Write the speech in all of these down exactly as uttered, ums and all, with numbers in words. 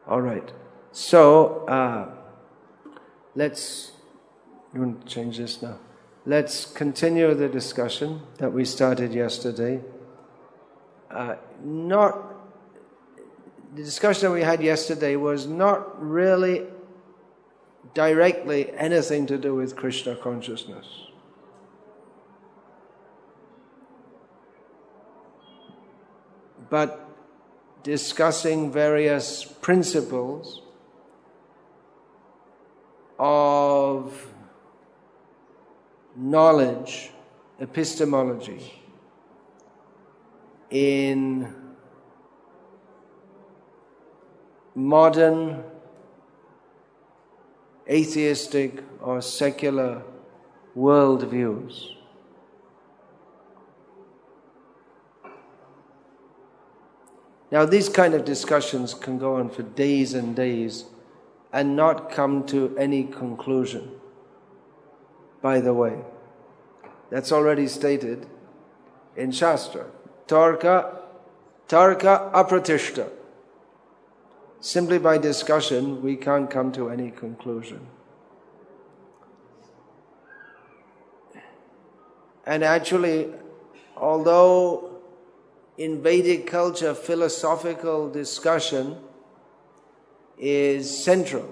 All right. So, uh, let's, you want to change this now? Let's continue the discussion that we started yesterday. Uh, not, the discussion that we had yesterday was not really directly anything to do with Krishna consciousness. But discussing various principles of knowledge, epistemology, in modern atheistic or secular worldviews. Now, these kind of discussions can go on for days and days and not come to any conclusion, by the way. That's already stated in Shastra. Tarka, tarka apratishta. Simply by discussion, we can't come to any conclusion. And actually, although in Vedic culture, philosophical discussion is central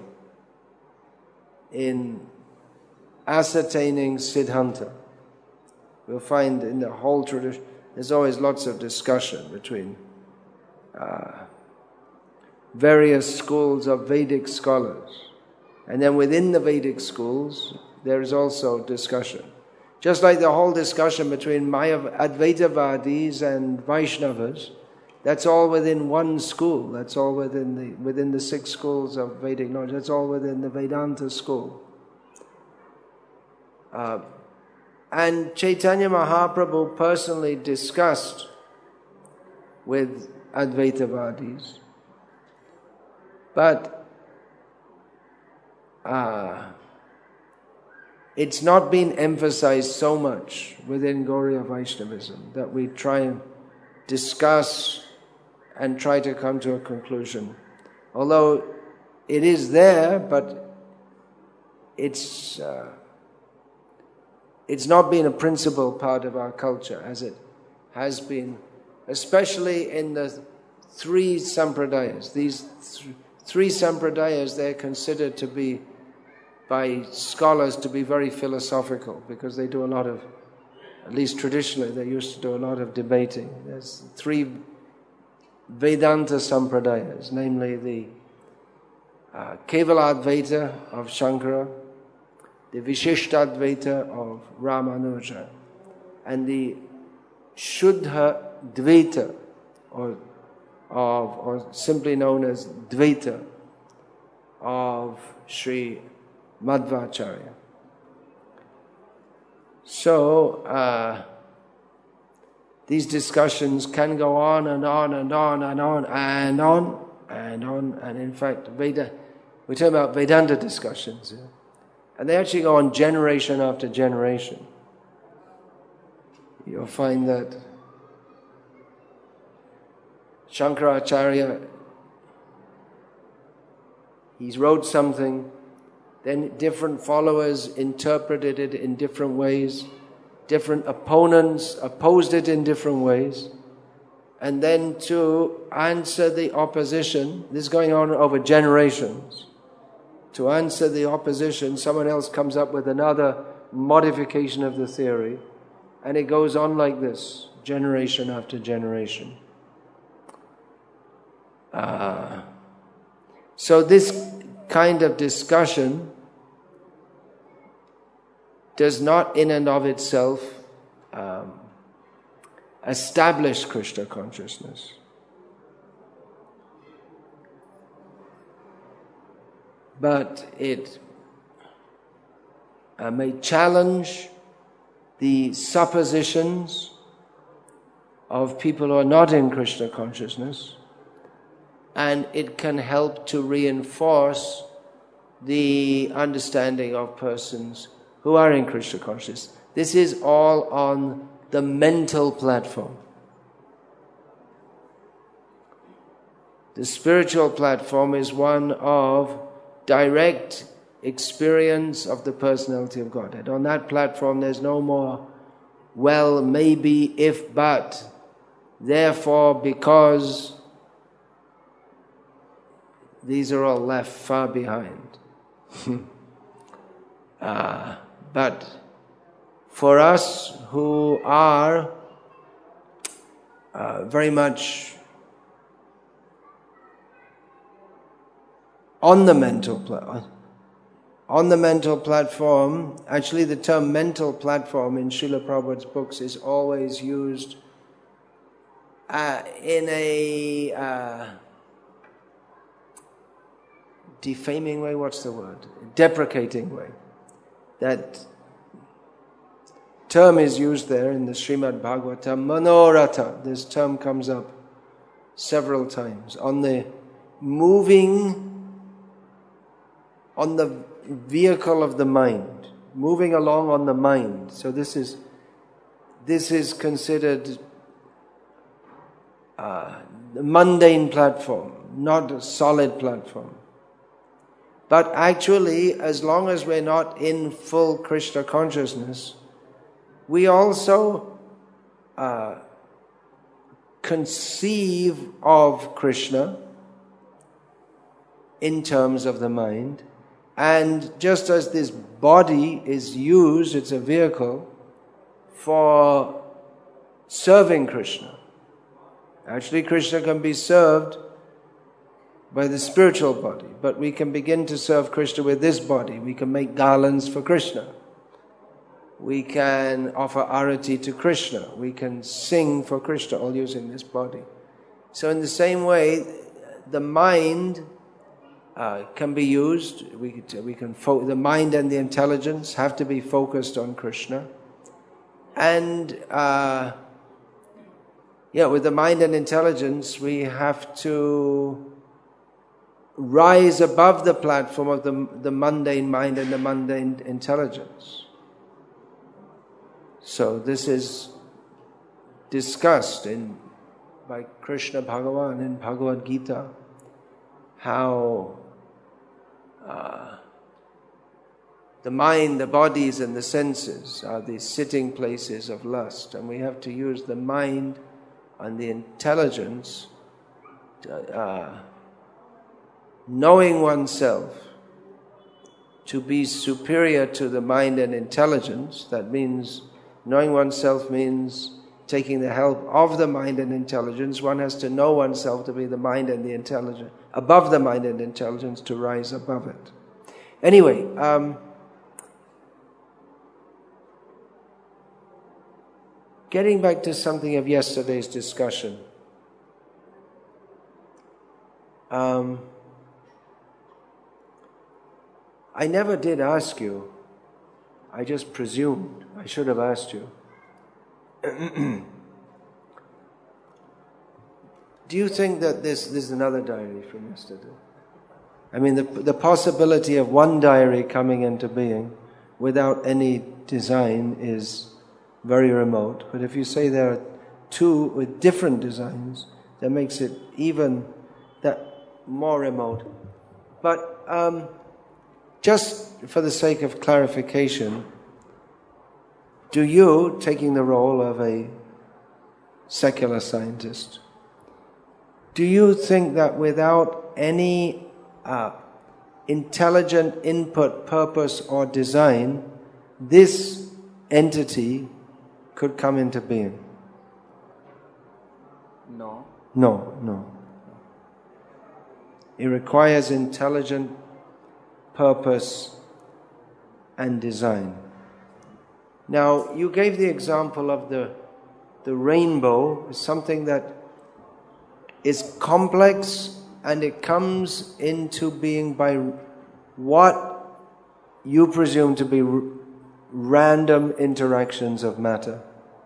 in ascertaining Siddhanta. We'll find in the whole tradition, there's always lots of discussion between uh, various schools of Vedic scholars. And then within the Vedic schools, there is also discussion. Just like the whole discussion between Maya Advaitavadis and Vaishnavas, that's all within one school. That's all within the within the six schools of Vedic knowledge. That's all within the Vedanta school. Uh, and Chaitanya Mahaprabhu personally discussed with Advaitavadis. But uh, it's not been emphasized so much within Gauriya Vaishnavism that we try and discuss and try to come to a conclusion. Although it is there, but it's uh, it's not been a principal part of our culture as it has been, especially in the three sampradayas. These th- three sampradayas, they're considered to be by scholars to be very philosophical because they do a lot of, at least traditionally, they used to do a lot of debating. There's three Vedanta sampradayas, namely the uh, Kevaladvaita of Shankara, the Vishishtadvaita of Ramanuja, and the Shuddha Dvaita, or, of, or simply known as Dvaita, of Sri Madhvacharya. So, uh, these discussions can go on and on and on and on and on and on. And in fact, Veda, we're talking about Vedanta discussions. Yeah? And they actually go on generation after generation. You'll find that Shankaracharya, he wrote something, then different followers interpreted it in different ways. Different opponents opposed it in different ways. And then to answer the opposition, this is going on over generations. To answer the opposition, someone else comes up with another modification of the theory. And it goes on like this, generation after generation. Uh, so this kind of discussion does not in and of itself um, establish Krishna consciousness. But it uh, may challenge the suppositions of people who are not in Krishna consciousness, and it can help to reinforce the understanding of persons who are in Krishna consciousness. This is all on the mental platform. The spiritual platform is one of direct experience of the personality of Godhead. On that platform there's no more well, maybe, if, but, therefore, because. These are all left far behind. uh, but for us who are uh, very much on the mental platform, on the mental platform, actually the term mental platform in Srila Prabhupada's books is always used uh, in a uh, defaming way, what's the word? Deprecating way. That term is used there in the Srimad Bhagavatam, Manoratha. This term comes up several times. On the moving, on the vehicle of the mind, moving along on the mind. So this is, this is considered uh, the mundane platform, not a solid platform. But actually, as long as we're not in full Krishna consciousness, we also uh, conceive of Krishna in terms of the mind. And just as this body is used, it's a vehicle for serving Krishna. Actually, Krishna can be served by the spiritual body, but we can begin to serve Krishna with this body. We can make garlands for Krishna. We can offer arati to Krishna. We can sing for Krishna, all using this body. So in the same way, the mind uh, can be used. We, we can fo- the mind and the intelligence have to be focused on Krishna. And uh, yeah, with the mind and intelligence, we have to rise above the platform of the, the mundane mind and the mundane intelligence. So this is discussed in by Krishna Bhagavan in Bhagavad Gita, how uh, the mind, the bodies and the senses are the sitting places of lust, and we have to use the mind and the intelligence to, uh, knowing oneself to be superior to the mind and intelligence. That means, knowing oneself means taking the help of the mind and intelligence. One has to know oneself to be the mind and the intelligence, above the mind and intelligence, to rise above it. Anyway, um, getting back to something of yesterday's discussion. Um, I never did ask you. I just presumed. I should have asked you. Do you think that this, this is another diary from yesterday? I mean, the, the possibility of one diary coming into being without any design is very remote. But if you say there are two with different designs, that makes it even that more remote. But um, just for the sake of clarification, do you, taking the role of a secular scientist, do you think that without any uh, intelligent input, purpose or design, this entity could come into being? No. No, no. It requires intelligent purpose and design. Now, you gave the example of the, the rainbow, something that is complex and it comes into being by what you presume to be r- random interactions of matter.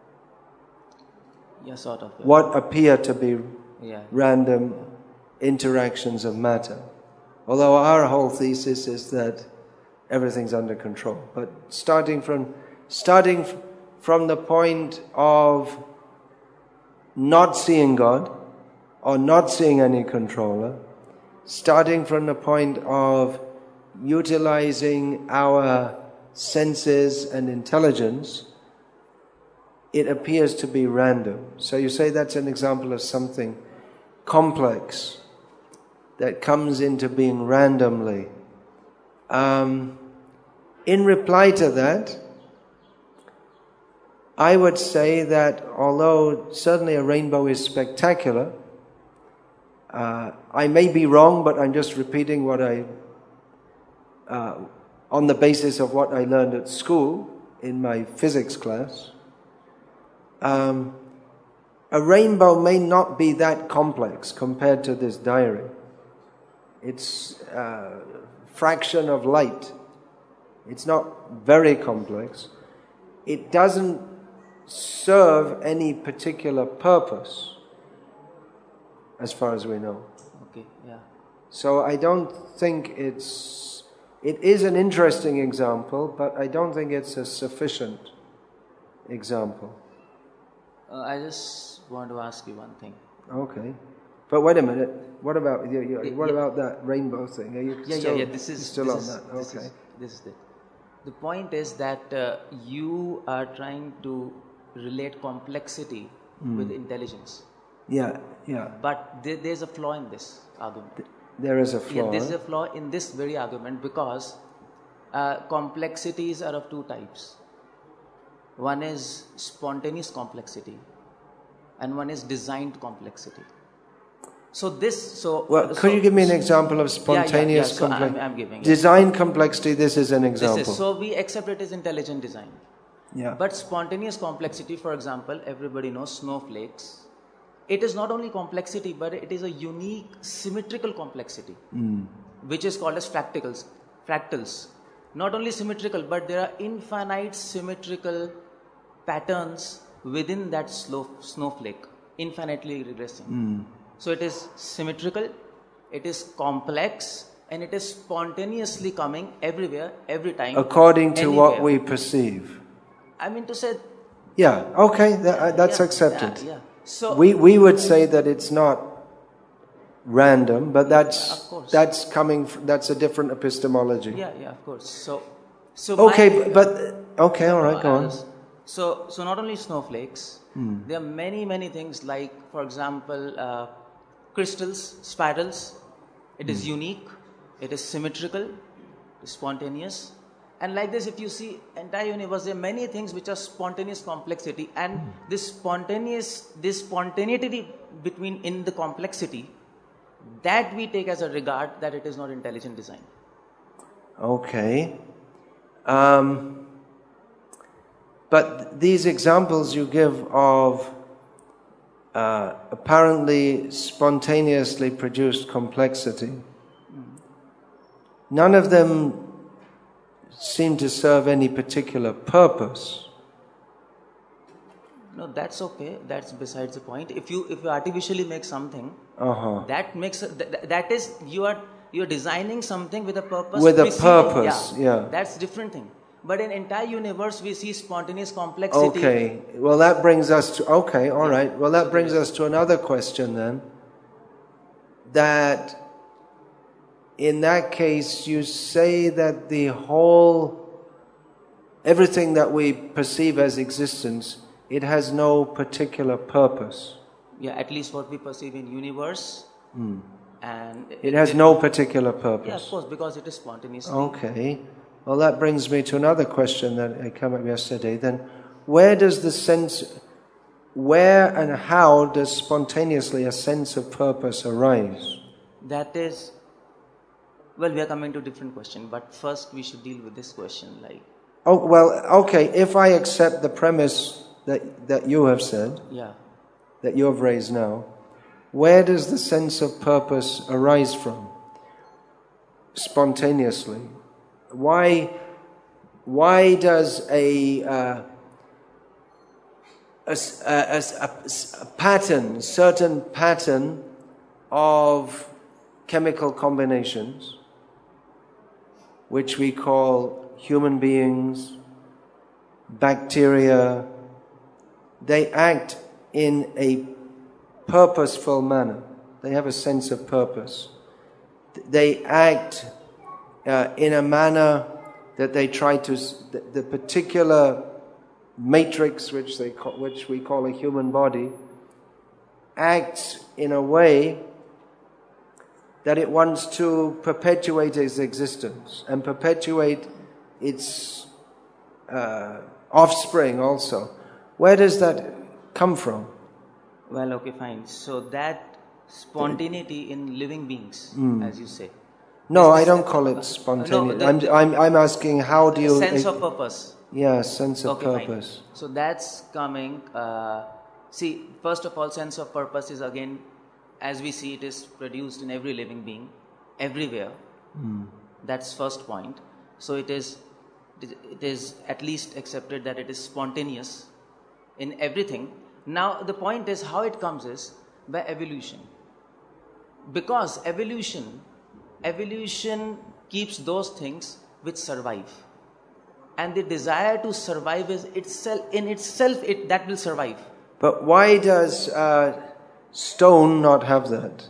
Yeah, sort of. Yeah. What appear to be yeah. random interactions of matter. Although our whole thesis is that everything's under control. But starting from starting from the point of not seeing God, or not seeing any controller, starting from the point of utilizing our senses and intelligence, it appears to be random. So you say that's an example of something complex that comes into being randomly. Um, in reply to that, I would say that although certainly a rainbow is spectacular, uh, I may be wrong, but I'm just repeating what I, uh, on the basis of what I learned at school in my physics class. Um, a rainbow may not be that complex compared to this diary. It's a fraction of light. It's not very complex. It doesn't serve any particular purpose, as far as we know. Okay, yeah. So I don't think it's... It is an interesting example, but I don't think it's a sufficient example. Uh, I just want to ask you one thing. Okay. But wait a minute. What about you, you, what yeah. about that rainbow thing? Are you yeah, still, yeah, yeah. This is still this on is, that? This Okay. Is, this is it. The point is that uh, you are trying to relate complexity mm. with intelligence. Yeah, yeah. But there, there's a flaw in this argument. There is a flaw. Yeah, there's a flaw in this very argument because uh, complexities are of two types. One is spontaneous complexity, and one is designed complexity. So this, so well, could so, you give me an example of spontaneous yeah, yeah, yeah. So complexity? I'm, I'm giving it. Design complexity. This is an example. This is, so we accept it as intelligent design. Yeah. But spontaneous complexity, for example, everybody knows snowflakes. It is not only complexity, but it is a unique symmetrical complexity, mm. which is called as fractals. Fractals. Not only symmetrical, but there are infinite symmetrical patterns within that slow, snowflake, infinitely regressing. Mm. So it is symmetrical, it is complex, and it is spontaneously coming everywhere, every time. According to anywhere. What we perceive. I mean to say... Yeah, okay, that, that's yeah, accepted. Yeah, yeah. So we, we would say that it's not random, but that's yeah, that's coming, from, that's a different epistemology. Yeah, yeah, of course. So, so okay, my, but, okay, all right, go on. So, so not only snowflakes, hmm. there are many, many things like, for example, uh, crystals, spirals. It is hmm. unique, it is symmetrical, it is spontaneous. And like this, if you see entire universe, there are many things which are spontaneous complexity, and hmm. this spontaneous, this spontaneity between in the complexity, that we take as a regard that it is not intelligent design. Okay. Um, but these examples you give of uh, apparently spontaneously produced complexity, mm. none of them seem to serve any particular purpose. No, that's okay. That's besides the point. If you if you artificially make something, uh-huh. that makes that, that is you are you are designing something with a purpose. With a purpose, yeah. yeah. That's different thing. But in entire universe, we see spontaneous complexity. Okay. Well, that brings us to okay. All yeah. right. Well, that brings us to another question then. That in that case, you say that the whole everything that we perceive as existence, it has no particular purpose. Yeah, at least what we perceive in universe. Mm. And it, it has it, no particular purpose. Yeah, of course, because it is spontaneous. Okay. Well, that brings me to another question that came up yesterday. Then, where does the sense, where and how does spontaneously a sense of purpose arise? That is, well, we are coming to a different question, but first we should deal with this question. Like, oh well, okay. If I accept the premise that that you have said, yeah, that you have raised now, where does the sense of purpose arise from? Spontaneously, why? Why does a uh, a, a, a, a pattern, certain pattern of chemical combinations, which we call human beings, bacteria, they act in a purposeful manner. They have a sense of purpose. They act uh, in a manner that they try to, the, the particular matrix which they call, which we call a human body, acts in a way that it wants to perpetuate its existence and perpetuate its uh, offspring also. Where does that come from? Well, okay, fine. So that spontaneity in living beings, Mm. as you say. No, Is I this- don't call it No, spontaneous. the- I'm, the- I'm, I'm asking how do you... sense of purpose. Yeah, sense of Okay, purpose. fine. So that's coming. Uh, see, first of all, sense of purpose is again, as we see, it is produced in every living being, everywhere. Mm. That's first point. So it is, it is at least accepted that it is spontaneous in everything. Now the point is how it comes is by evolution. Because evolution, evolution keeps those things which survive. And the desire to survive is itself, in itself, it, that will survive. But why does uh, stone not have that?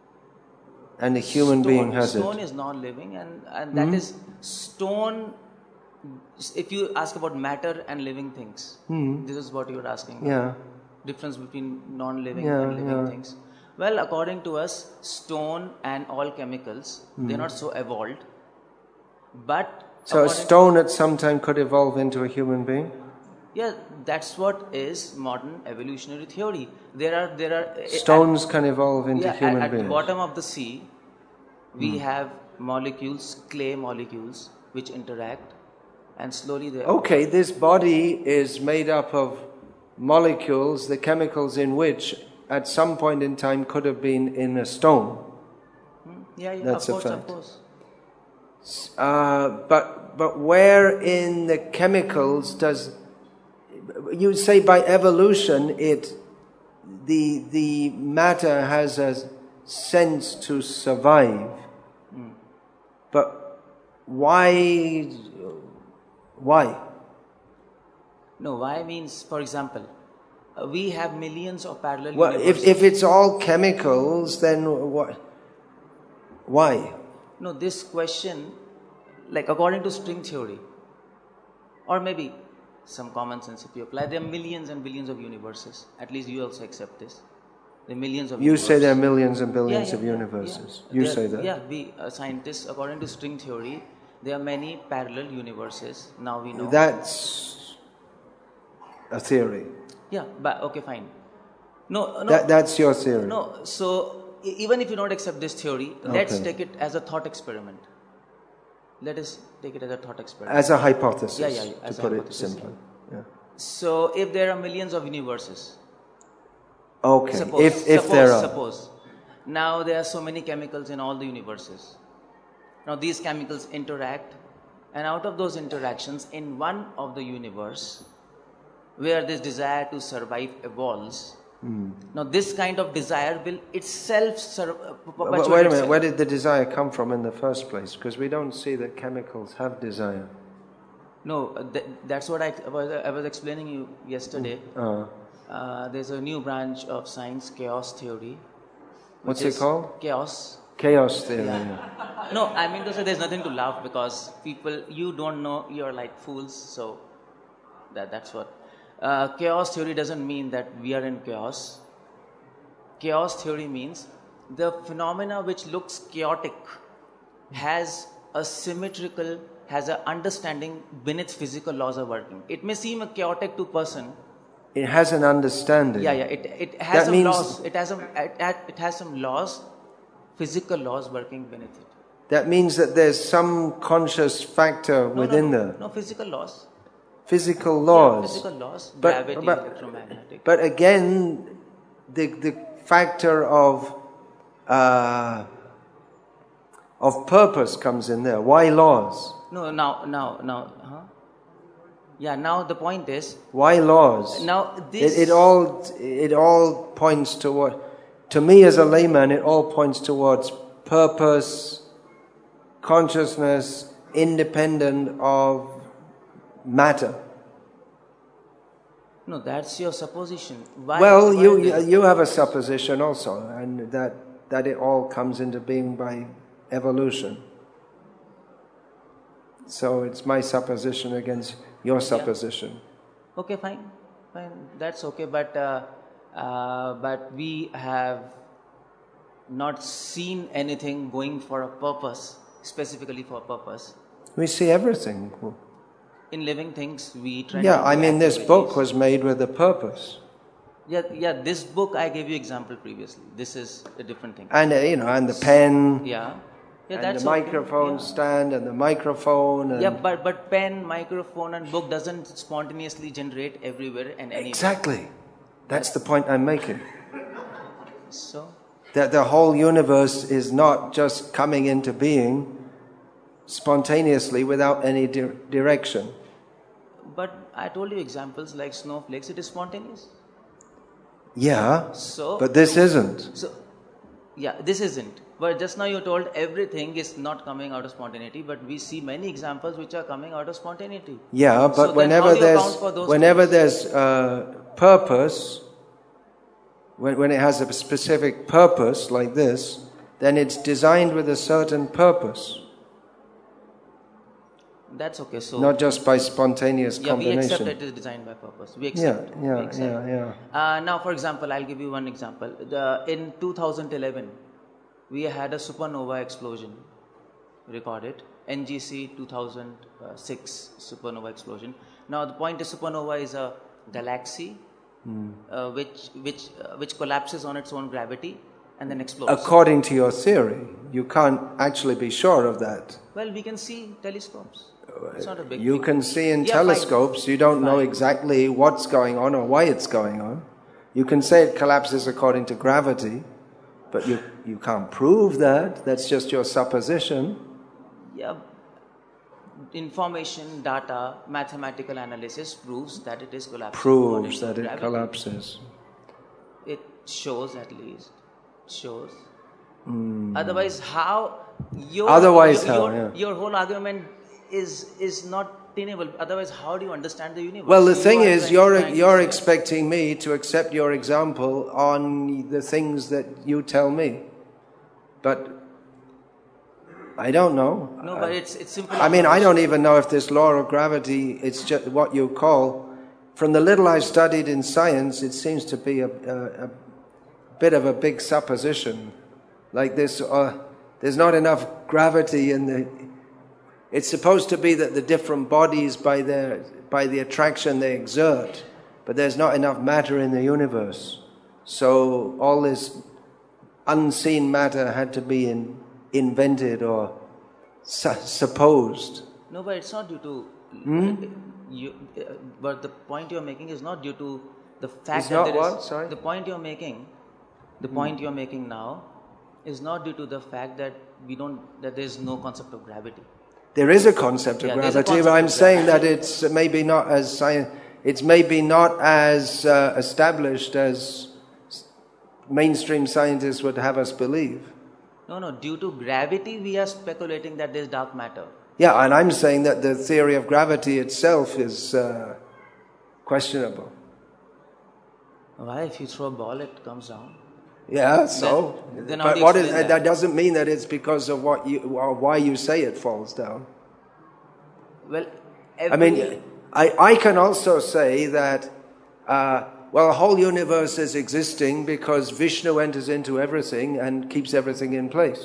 And a human stone, being has stone it. is non-living, and, and that Hmm? is stone. If you ask about matter and living things, Hmm. this is what you are asking. Yeah. Difference between non-living Yeah, and living yeah. things. Well, according to us, stone and all chemicals, Hmm. they're not so evolved. But So a according- stone at some time could evolve into a human being? yeah, that's what is modern evolutionary theory. There are there are Stones can evolve into yeah, human at, at the beings. bottom of the sea, we have molecules, clay molecules, which interact, and slowly they. Okay, this body is made up of molecules, the chemicals in which at some point in time could have been in a stone. Hmm? Yeah, yeah, That's a of course, fact. of course. Uh, but but where in the chemicals does you say by evolution it the the matter has a sense to survive, Hmm. but why why? No, why means, for example, uh, we have millions of parallel Well, if universes. if it's all chemicals, then what? Why? No, this question, like according to string theory, or maybe some common sense if you apply, there are millions and billions of universes. At least you also accept this. There are millions of You universes. say there are millions and Yeah, billions yeah, of yeah, universes. yeah. You There- say that. Yeah, we uh, scientists, according to string theory, there are many parallel universes. Now we know. That's a theory. Yeah, but okay, fine. No, no. That, that's your theory. No, so e- even if you don't accept this theory, let's Okay. take it as a thought experiment. Let us take it as a thought experiment. As a hypothesis, Yeah, yeah, yeah, to as a put it hypothesis. simply. Yeah. So if there are millions of universes, Okay, suppose, if, if suppose, there are. suppose, now there are so many chemicals in all the universes. Now these chemicals interact, and out of those interactions, in one of the universe, where this desire to survive evolves, Hmm. now this kind of desire will itself sur- uh, Wait, perpetuate wait a minute, itself. where did the desire come from in the first place? Because we don't see that chemicals have desire. No, uh, th- that's what I was, I was explaining you yesterday. Uh, Uh, there's a new branch of science, chaos theory. What's which it is called? Chaos. chaos theory. Yeah. yeah. No, I mean to say there's nothing to laugh because people, you don't know, you're like fools. So that that's what. Uh, chaos theory doesn't mean that we are in chaos. Chaos theory means the phenomena which looks chaotic has a symmetrical, has an understanding beneath physical laws are working. It may seem a chaotic to person. It has an understanding. Yeah, yeah. It it has That some means- laws. It has some it, it has some laws, physical laws working beneath it. That means that there's some conscious factor No, within no, no, the no physical laws. physical Yeah, laws. physical laws, But- gravity, but- electromagnetic. But again, the the factor of uh, of purpose comes in there. Why laws? No, now, now, now, huh? Yeah, now the point is, Why laws? now this. It, it all it all points toward. To me, as a layman, it all points towards purpose, consciousness, independent of matter. No, that's your supposition. Why? Well, why you this? you have a supposition also, and that that it all comes into being by evolution. So it's my supposition against your supposition. Yeah. Okay, fine, fine. That's okay. But uh, uh, but we have not seen anything going for a purpose, specifically for a purpose. We see everything. In living things, we try. Yeah, to I mean, activities. this book was made with a purpose. Yeah, yeah. This book I gave you example previously. This is a different thing. And uh, you know, and the pen. Yeah. Yeah, and that's the okay. microphone Yeah. stand and the microphone. And Yeah, but but pen, microphone, and book doesn't spontaneously generate everywhere and anywhere. Exactly. That's the point I'm making. So. That the whole universe is not just coming into being spontaneously without any di- direction. But I told you examples like snowflakes, it is spontaneous. Yeah, So, but this isn't. So, yeah, this isn't. But just now you told everything is not coming out of spontaneity, but we see many examples which are coming out of spontaneity. Yeah, but so whenever there's those whenever things? there's uh, purpose, when, when it has a specific purpose like this, then it's designed with a certain purpose. That's okay. So not just by spontaneous yeah, combination. we accept it is designed by purpose. We accept. Yeah, yeah, we accept. yeah, yeah. Uh, now, for example, I'll give you one example. The, in two thousand eleven, we had a supernova explosion recorded. N G C two thousand six supernova explosion. Now, the point is, supernova is a galaxy mm. uh, which which uh, which collapses on its own gravity and then explodes. According to your theory, you can't actually be sure of that. Well, we can see telescopes. It's not a big you thing. can see in yeah, telescopes, fine. you don't fine. know exactly what's going on or why it's going on. You can say it collapses according to gravity, but you, you can't prove that. That's just your supposition. Yeah. Information, data, mathematical analysis proves that it is collapsing. Proves that it gravity. collapses. It shows at least. Shows. Mm. Otherwise, how your Otherwise, your, how, your, yeah. your whole argument is is not tenable. Otherwise, how do you understand the universe? Well, the You thing are is, trying- you're trying to you're say- expecting me to accept your example on the things that you tell me, but I don't know. No, but it's it's simple. I mean, I don't even know if this law of gravity, it's just what you call, from the little I've studied in science, it seems to be a, a, a bit of a big supposition. Like this, uh, there's not enough gravity in the... It's supposed to be that the different bodies, by their by the attraction they exert, but there's not enough matter in the universe. So all this unseen matter had to be in, invented or su- supposed. No, but it's not due to. Hmm? You, uh, but the point you're making is not due to the fact It's that not there is- what? Sorry? The point you're making, the Hmm. point you're making now, is not due to the fact that we don't that there is no concept of gravity. There is a concept of Yeah, there's a gravity, but concept I'm of saying that gravity. it's maybe not as science. It's maybe not as uh, established as mainstream scientists would have us believe. No, no. Due to gravity, we are speculating that there is dark matter. Yeah, and I'm saying that the theory of gravity itself is uh, questionable. Why? If you throw a ball, it comes down. Yeah, so. Then- then how but do you what is, explain that? that? doesn't mean that it's because of what you or why you say it falls down. Well, I every, mean, I, I can also say that, uh, well, the whole universe is existing because Vishnu enters into everything and keeps everything in place.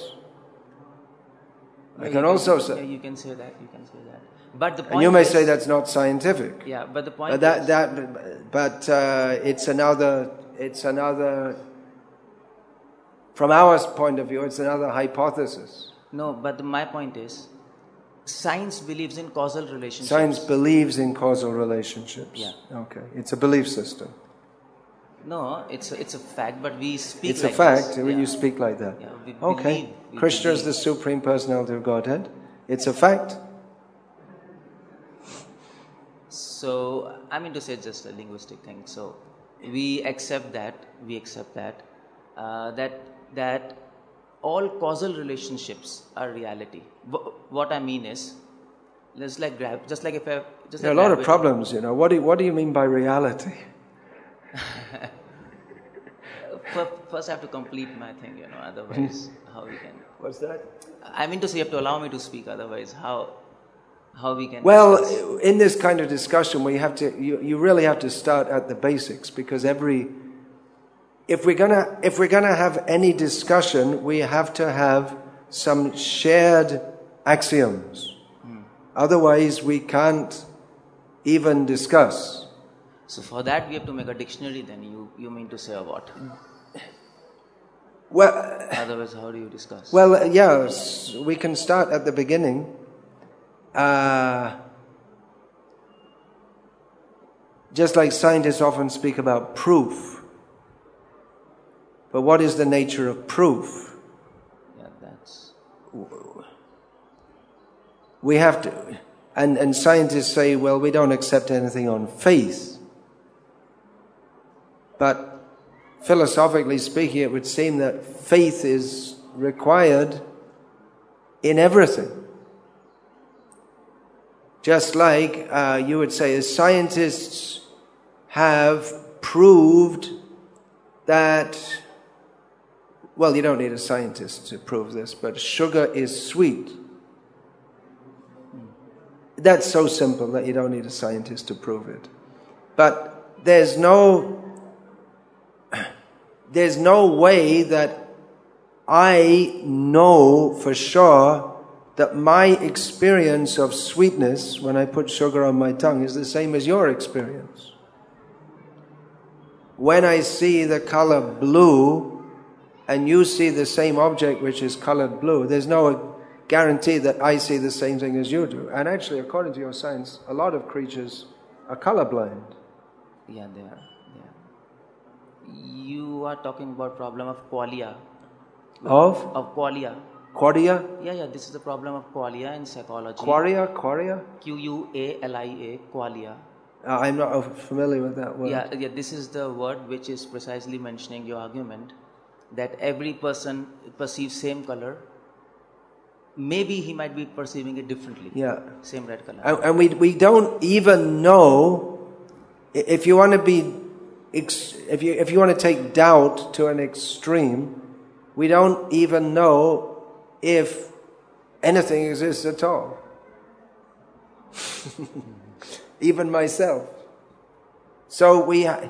I Yeah, can you also yeah, say, you can say that. You can say that. But the point and you may is, say that's not scientific. Yeah, but the point But that is, that, but uh, it's another, it's another. From our point of view, it's another hypothesis. no. But the, my point is, science believes in causal relationships. Science believes in causal relationships. Yeah. Okay. It's a belief system. No, it's a, it's a fact, but we speak. It's like a fact. this. You Yeah. speak like that. Yeah, we Okay. believe- we Krishna is believe. the Supreme Personality of Godhead. It's a fact. So I mean to say it's just a linguistic thing. So we accept that. We accept that. Uh, that that all causal relationships are reality. Wh- What I mean is, just like grab, just like if I, just There are like a lot of gravity- problems, you know. What do you, what do you mean by reality? First, I have to complete my thing, you know. Otherwise, how we can? What's that? I mean to say, you have to allow me to speak. Otherwise, how how we can? Well, discuss? in this kind of discussion, we have to. You, you really have to start at the basics, because every. If we're gonna if we're gonna have any discussion, we have to have some shared axioms. Hmm. Otherwise, we can't even discuss. So for that, we have to make a dictionary. Then you you mean to say, or what? Well, otherwise, how do you discuss? Well, yes, we can start at the beginning. Uh, just like scientists often speak about proof. But what is the nature of proof? Yeah, that's... We have to... And, and scientists say, well, we don't accept anything on faith. But philosophically speaking, it would seem that faith is required in everything. Just like uh, you would say, as scientists have proved that, well, you don't need a scientist to prove this, but sugar is sweet. That's so simple that you don't need a scientist to prove it. But there's no, there's no way that I know for sure that my experience of sweetness when I put sugar on my tongue is the same as your experience. When I see the color blue and you see the same object which is colored blue, there's no guarantee that I see the same thing as you do. And actually, according to your science, a lot of creatures are colorblind. Yeah, they are. Yeah. You are talking about problem of qualia. Of? Of qualia. Qualia? Yeah, yeah, this is the problem of qualia in psychology. Qualia? Qualia? Q U A L I A, qualia. Uh, I'm not familiar with that word. Yeah, yeah, this is the word which is precisely mentioning your argument that every person perceives same color. Maybe he might be perceiving it differently. Yeah. Same red color. And, and we we don't even know if you want to be if you if you want to take doubt to an extreme, we don't even know if anything exists at all. Even myself. So we, ha-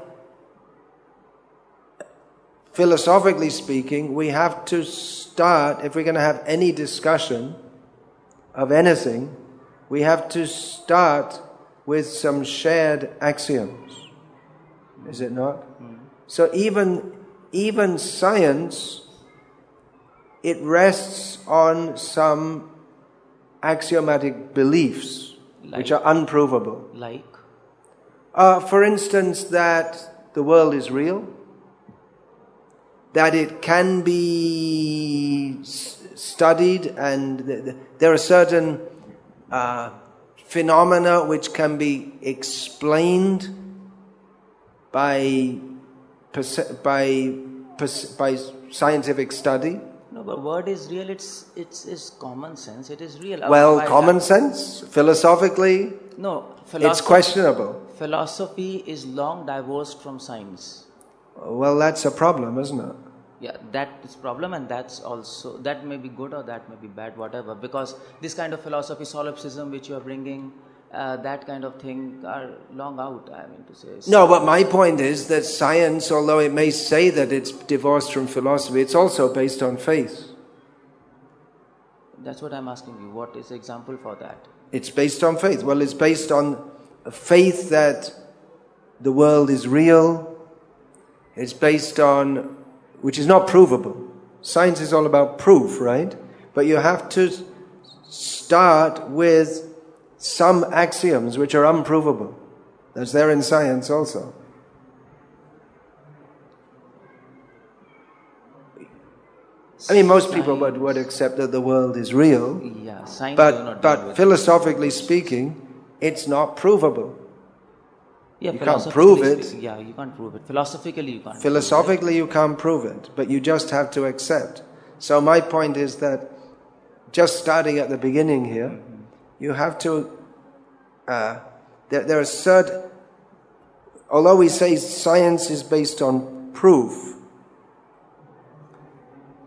philosophically speaking, we have to start, if we're going to have any discussion of anything, we have to start with some shared axioms. Is it not? Mm. So even, even science, it rests on some axiomatic beliefs, like, which are unprovable. Like? Uh, for instance, that the world is real, that it can be s- studied, and th- th- there are certain uh, phenomena which can be explained by perce- by perce- by scientific study. No, but word is real. It's it's is common sense. It is real. Well, Otherwise, common sense, philosophically, no, it's questionable. Philosophy is long divorced from science. Well, that's a problem, isn't it? Yeah, that is problem, and that's also that may be good or that may be bad, whatever. Because this kind of philosophy, solipsism, which you are bringing, uh, that kind of thing, are long out. I mean to say. No, but my point is that science, although it may say that it's divorced from philosophy, it's also based on faith. That's what I'm asking you. What is the example for that? It's based on faith. Well, it's based on faith that the world is real. It's based on, which is not provable. Science is all about proof, right? But you have to start with some axioms which are unprovable. That's there in science also. I mean, most people would, would accept that the world is real. Yeah, science but, does not but philosophically speaking, it's not provable. Yeah, you can't prove it. Speaking, yeah, you can't prove it. Philosophically, you can't. Philosophically, you can't prove it, but you just have to accept. So my point is that, just starting at the beginning here, mm-hmm. you have to. Uh, there, there are certain. Although we say science is based on proof,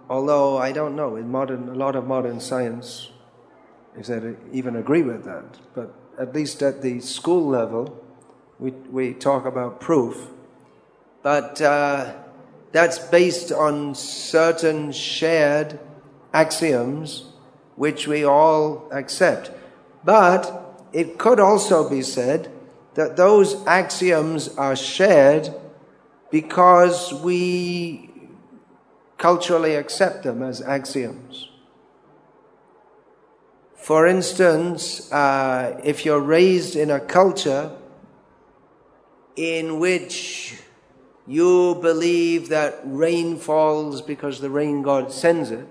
although I don't know, in modern, a lot of modern science, if they even agree with that, but at least at the school level, we, we talk about proof. But uh, that's based on certain shared axioms which we all accept. But it could also be said that those axioms are shared because we culturally accept them as axioms. For instance, uh, if you're raised in a culture in which you believe that rain falls because the rain god sends it,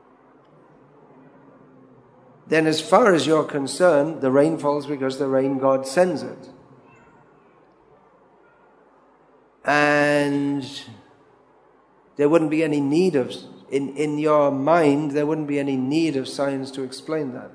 then as far as you're concerned, the rain falls because the rain god sends it. And there wouldn't be any need of, in, in your mind, there wouldn't be any need of science to explain that.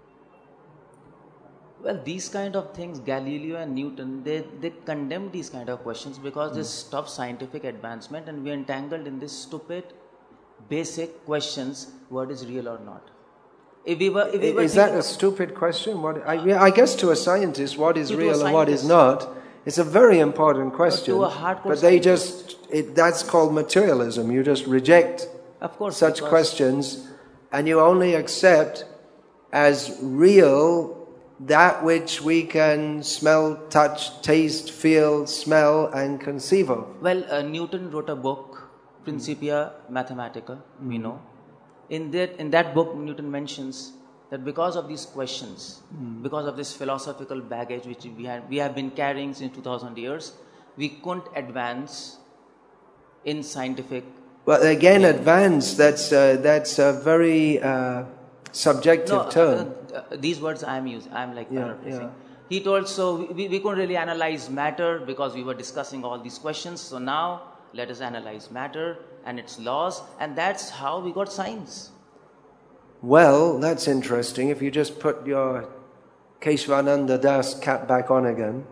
Well, these kind of things, Galileo and Newton, they, they condemn these kind of questions because mm. they stop scientific advancement and we are entangled in this stupid, basic questions, what is real or not. If we were, if we were is that a stupid question? What I, I guess to a scientist, what is real and what is not, it's a very important question. But, to a hardcore but they scientist, just, it, that's called materialism. You just reject of course, such questions and you only accept as real that which we can smell, touch, taste, feel, smell and conceive of. Well, uh, Newton wrote a book, Principia Mathematica, mm. we know. In that, in that book, Newton mentions that because of these questions, mm. because of this philosophical baggage which we, had, we have been carrying since two thousand years, we couldn't advance in scientific. Well, again, advance, that's, uh, that's a very uh, subjective no, term. Uh, uh, these words I am using, I am like yeah, paraphrasing. yeah. He told, so we, we couldn't really analyze matter because we were discussing all these questions. So now let us analyze matter and its laws, and that's how we got science. Well, that's interesting. If you just put your Keshvananda Das cap back on again.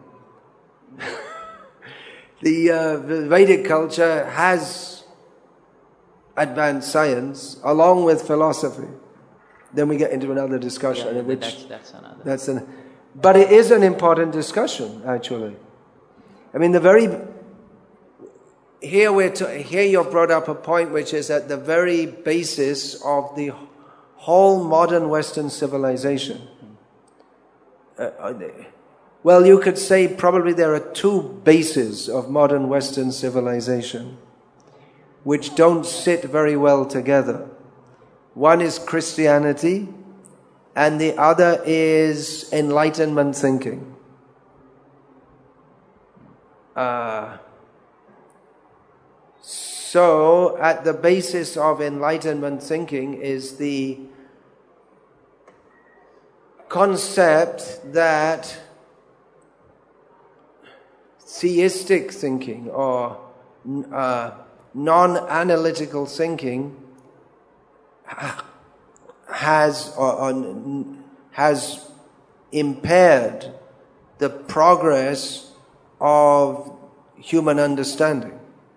the, uh, the Vedic culture has advanced science along with philosophy. Then we get into another discussion. Yeah, which that's, that's another. That's an, but it is an important discussion, actually. I mean, the very... Here, we're to, here you've brought up a point which is at the very basis of the whole modern Western civilization. Uh, well, you could say probably there are two bases of modern Western civilization which don't sit very well together. One is Christianity and the other is Enlightenment thinking. Uh, So, at the basis of Enlightenment thinking is the concept that theistic thinking or uh, non-analytical thinking has or, or has impaired the progress of human understanding.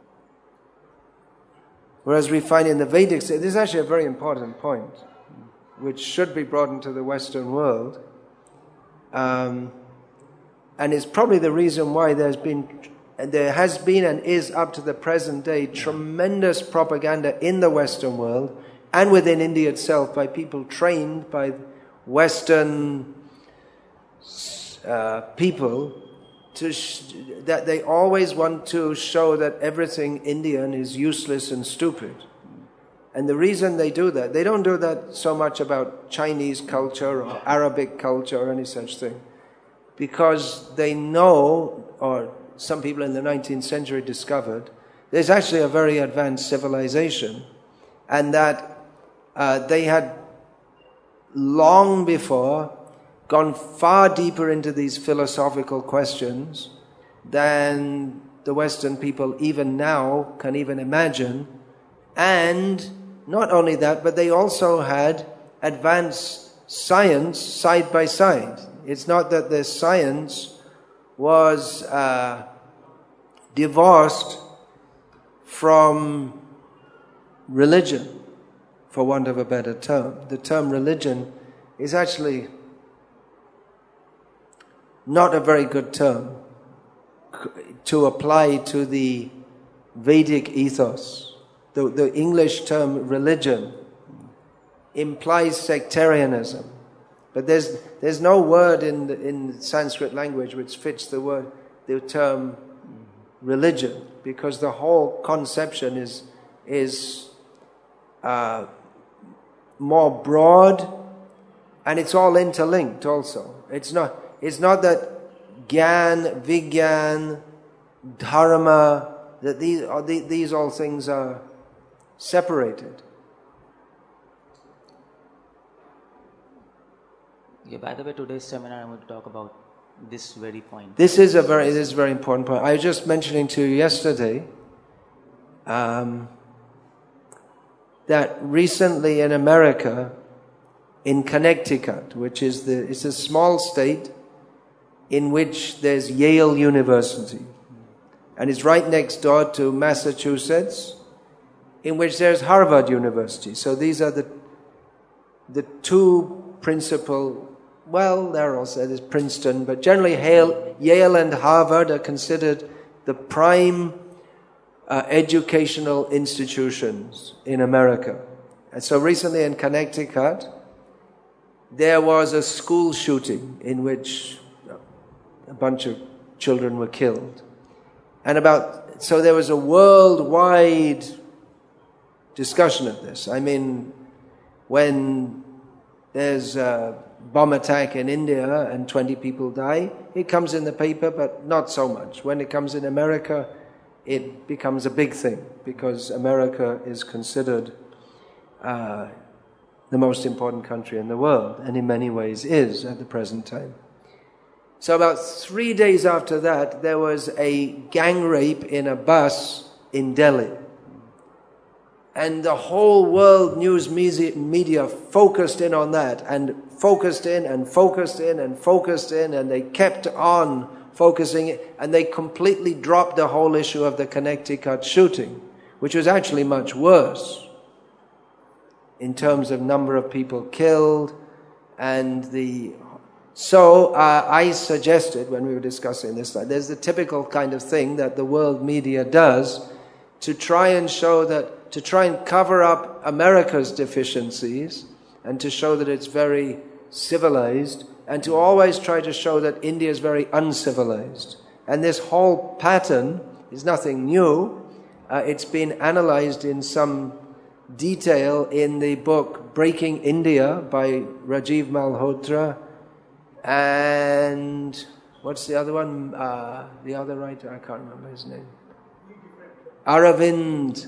Whereas we find in the Vedic, this is actually a very important point, which should be brought into the Western world. Um, and it's probably the reason why there's been, there has been and is up to the present day tremendous propaganda in the Western world and within India itself by people trained by Western uh, people to sh- that they always want to show that everything Indian is useless and stupid. And the reason they do that, they don't do that so much about Chinese culture or Arabic culture or any such thing, because they know, or some people in the nineteenth century discovered, there's actually a very advanced civilization, and that uh, they had long before gone far deeper into these philosophical questions than the Western people even now can even imagine. And not only that, but they also had advanced science side by side. It's not that the science was uh, divorced from religion. for want of a better term. The term religion is actually not a very good term to apply to the Vedic ethos. The, the English term religion implies sectarianism. But there's there's no word in the, in Sanskrit language which fits the word the term religion, because the whole conception is is uh, more broad, and it's all interlinked. Also, it's not it's not that Gyan, Vigyan, Dharma, that these are these all things are separated. Yeah, by the way, today's seminar I'm going to talk about this very point. This is a very this is a very important point. I was just mentioning to you yesterday um, that recently in America, in Connecticut, which is the it's a small state in which there's Yale University, and it's right next door to Massachusetts, in which there's Harvard University. So these are the the two principal. Well, there also is Princeton, but generally Yale, Yale and Harvard are considered the prime uh, educational institutions in America. And so recently in Connecticut, there was a school shooting in which a bunch of children were killed. And about, so there was a worldwide discussion of this. I mean, when there's a bomb attack in India and twenty people die, it comes in the paper, but not so much. When it comes in America, it becomes a big thing, because America is considered uh, the most important country in the world, and in many ways is at the present time. So about three days after that, there was a gang rape in a bus in Delhi. And the whole world news media focused in on that, and focused in and focused in and focused in, and they kept on focusing, and they completely dropped the whole issue of the Connecticut shooting, which was actually much worse in terms of number of people killed. And the so uh, I suggested, when we were discussing this, that there's the typical kind of thing that the world media does to try and show that, to try and cover up America's deficiencies, and to show that it's very civilized, and to always try to show that India is very uncivilized. And this whole pattern is nothing new. Uh, it's been analyzed in some detail in the book Breaking India by Rajiv Malhotra, and what's the other one? Uh, the other writer, I can't remember his name. Aravind.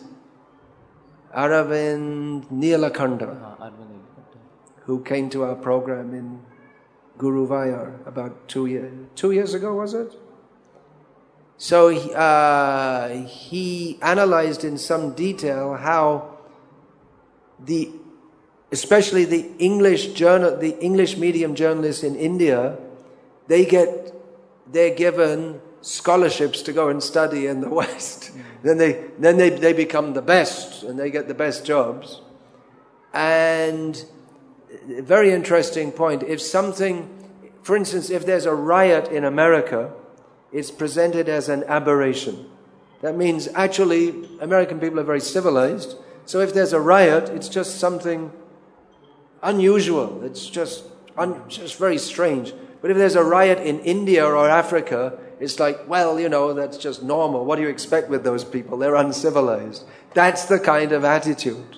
Aravind Neelakhanda, uh, who came to our program in Guruvayur about two years two years ago, was it? So uh, he analyzed in some detail how the, especially the English journal, the English medium journalists in India, they get they're given scholarships to go and study in the West. Then they then they, they become the best, and they get the best jobs. And a very interesting point, if something, for instance, if there's a riot in America, it's presented as an aberration. That means actually American people are very civilized, so if there's a riot, it's just something unusual. It's just un, just very strange. But if there's a riot in India or Africa, it's like, well, you know, that's just normal. What do you expect with those people? They're uncivilized. That's the kind of attitude.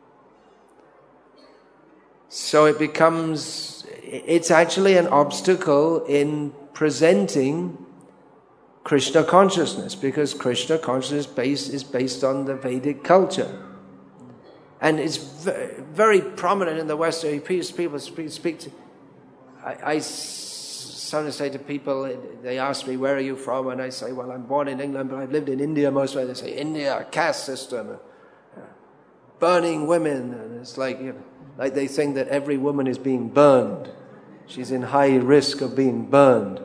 So it becomes, it's actually an obstacle in presenting Krishna consciousness, because Krishna consciousness base is based on the Vedic culture. And it's very prominent in the West. People speak, speak to, I, I sometimes say to people, they ask me, where are you from? And I say, well, I'm born in England, but I've lived in India most of the time. They say, India, caste system, burning women. And it's like, you know, like they think that every woman is being burned. She's in high risk of being burned.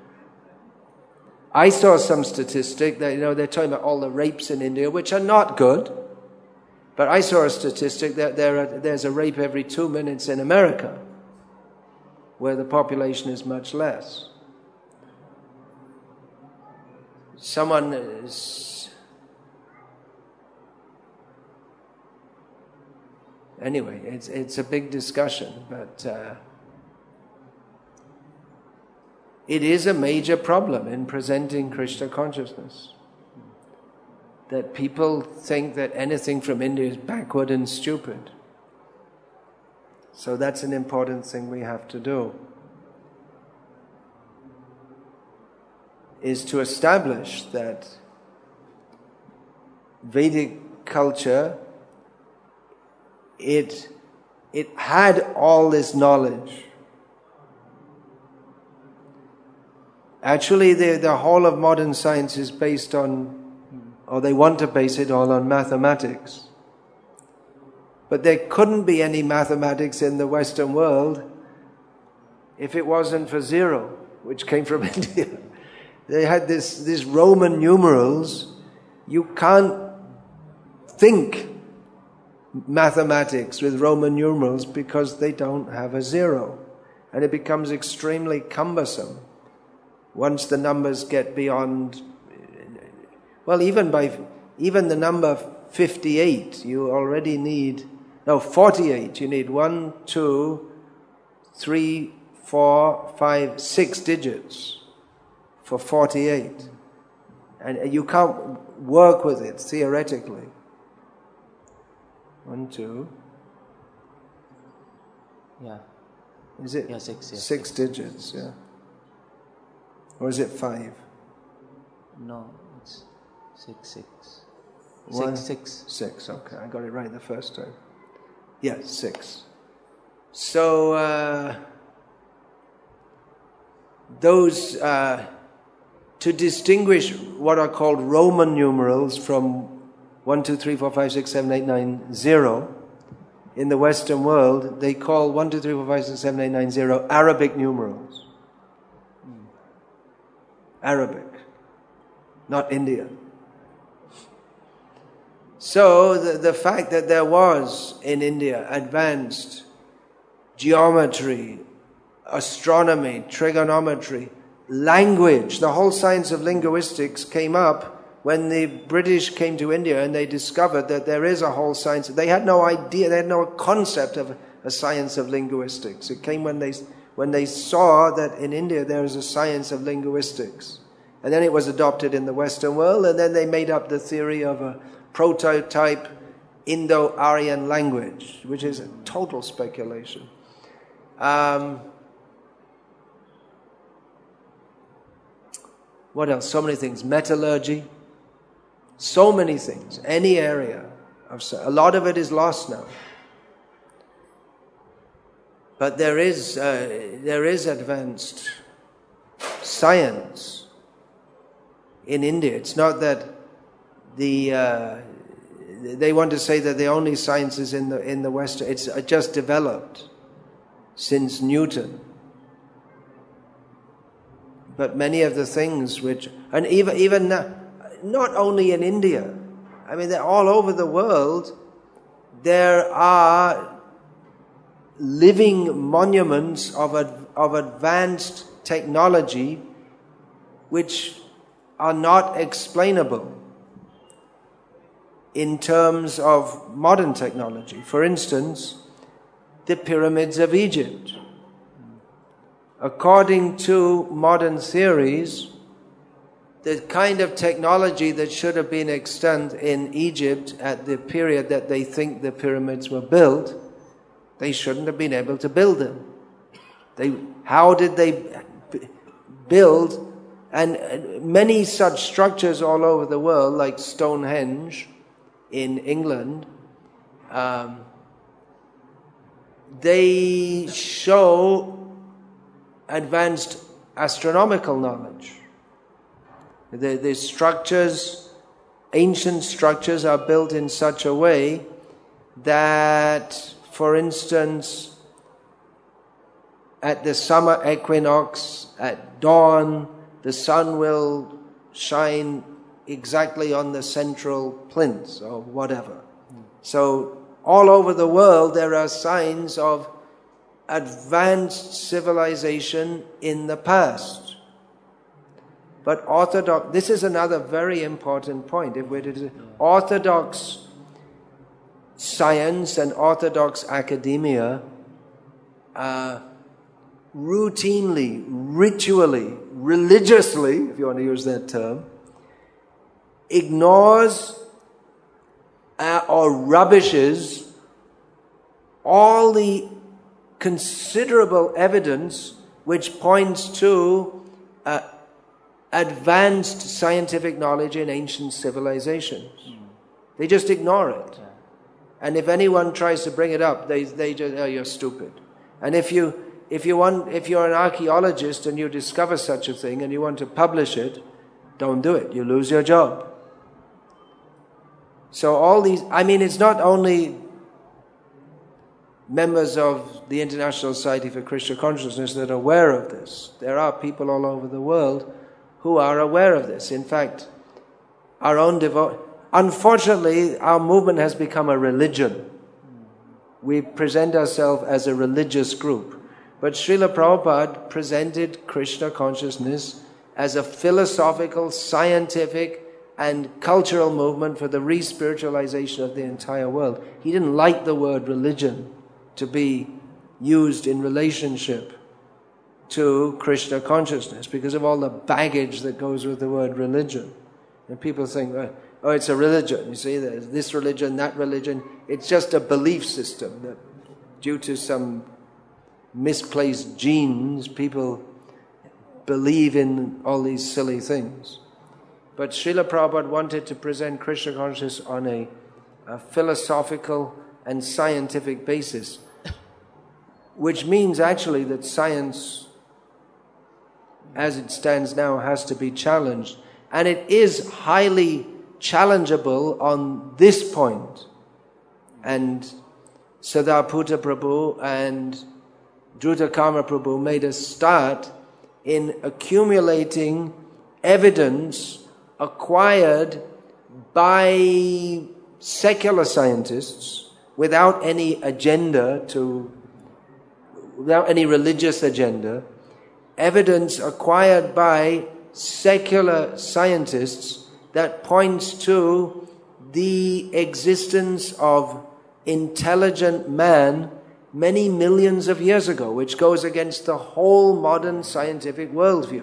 I saw some statistic that, you know, they're talking about all the rapes in India, which are not good. But I saw a statistic that there are, there's a rape every two minutes in America, where the population is much less. Someone is... Anyway, it's, it's a big discussion, but uh, it is a major problem in presenting Krishna consciousness. That people think that anything from India is backward and stupid. So that's an important thing we have to do. Is to establish that Vedic culture, it, it had all this knowledge. Actually, the, the whole of modern science is based on, or they want to base it all on mathematics. But there couldn't be any mathematics in the Western world if it wasn't for zero, which came from India. They had this, these Roman numerals. You can't think mathematics with Roman numerals because they don't have a zero. And it becomes extremely cumbersome once the numbers get beyond... Well, even by even the number fifty-eight, you already need... No, forty-eight. You need one, two, three, four, five, six digits for forty-eight. And you can't work with it theoretically. One, two. Yeah. Is it? Yeah, six. Yeah. Six digits, yeah. Or is it five? No, it's six, six. One, six, six. Six, okay. I got it right the first time. Yes, yeah, six. So, uh, those, uh, to distinguish what are called Roman numerals from one, two, three, four, five, six, seven, eight, nine, zero, in the Western world, they call one, two, three, four, five, six, seven, eight, nine, zero Arabic numerals. Mm. Arabic, not Indian. So the, the fact that there was in India advanced geometry, astronomy, trigonometry, language, the whole science of linguistics came up when the British came to India and they discovered that there is a whole science. They had no idea, they had no concept of a science of linguistics. It came when they, when they saw that in India there is a science of linguistics. And then it was adopted in the Western world, and then they made up the theory of a prototype Indo-Aryan language, which is a total speculation. Um, what else? So many things. Metallurgy. So many things. Any area. of A lot of it is lost now. But there is, uh, there is advanced science in India. It's not that the uh, they want to say that the only science is in the in the West. It's just developed since Newton. But many of the things which, and even even now, not only in India, I mean, they're all over the world. There are living monuments of ad, of advanced technology which are not explainable in terms of modern technology. For instance, the pyramids of Egypt. According to modern theories, the kind of technology that should have been extant in Egypt at the period that they think the pyramids were built, they shouldn't have been able to build them. They, how did they build? And many such structures all over the world, like Stonehenge in England, um, they show advanced astronomical knowledge. The, the structures, ancient structures, are built in such a way that, for instance, at the summer equinox, at dawn, the sun will shine exactly on the central plinth or whatever. So all over the world there are signs of advanced civilization in the past. But orthodox, this is another very important point. If we're to, orthodox science and orthodox academia uh, routinely, ritually, religiously, if you want to use that term, ignores uh, or rubbishes all the considerable evidence which points to uh, advanced scientific knowledge in ancient civilizations. Mm. They just ignore it. Yeah. And if anyone tries to bring it up, they they just, oh, you're stupid. And if you if you want if you're an archaeologist and you discover such a thing and you want to publish it, don't do it. You lose your job. So all these, I mean, it's not only members of the International Society for Krishna Consciousness that are aware of this. There are people all over the world who are aware of this. In fact, our own devote, unfortunately, our movement has become a religion. We present ourselves as a religious group. But Srila Prabhupada presented Krishna consciousness as a philosophical, scientific, and cultural movement for the re-spiritualization of the entire world. He didn't like the word religion to be used in relationship to Krishna consciousness because of all the baggage that goes with the word religion. And people think, oh, it's a religion. You see, there's this religion, that religion. It's just a belief system that due to some misplaced genes, people believe in all these silly things. But Srila Prabhupada wanted to present Krishna consciousness on a, a philosophical and scientific basis, which means actually that science, as it stands now, has to be challenged. And it is highly challengeable on this point. And Sadhaputta Prabhu and Drutakama Prabhu made a start in accumulating evidence acquired by secular scientists without any agenda to, without any religious agenda, evidence acquired by secular scientists that points to the existence of intelligent man many millions of years ago, which goes against the whole modern scientific worldview.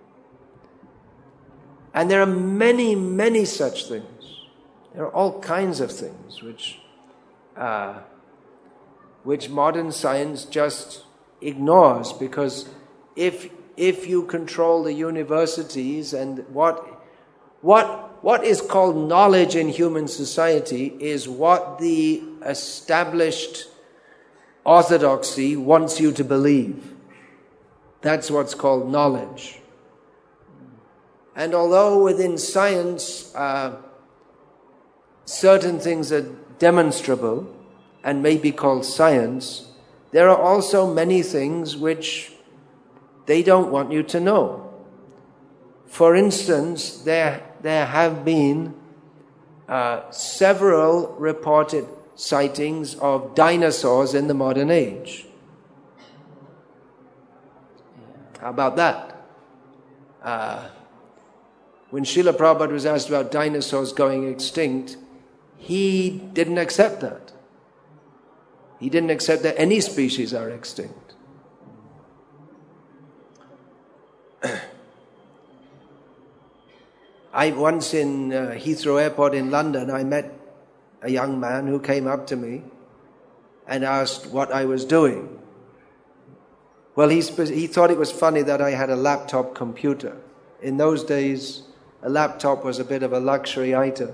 And there are many, many such things. There are all kinds of things which uh, which modern science just ignores, because if if you control the universities and what what what is called knowledge in human society is what the established orthodoxy wants you to believe. That's what's called knowledge. And although within science uh, certain things are demonstrable and may be called science, there are also many things which they don't want you to know. For instance, there, there have been uh, several reported sightings of dinosaurs in the modern age. How about that? Uh, when Srila Prabhupada was asked about dinosaurs going extinct, he didn't accept that. He didn't accept that any species are extinct. I once in uh, Heathrow Airport in London, I met a young man who came up to me and asked what I was doing. Well, he, sp- he thought it was funny that I had a laptop computer. In those days, a laptop was a bit of a luxury item.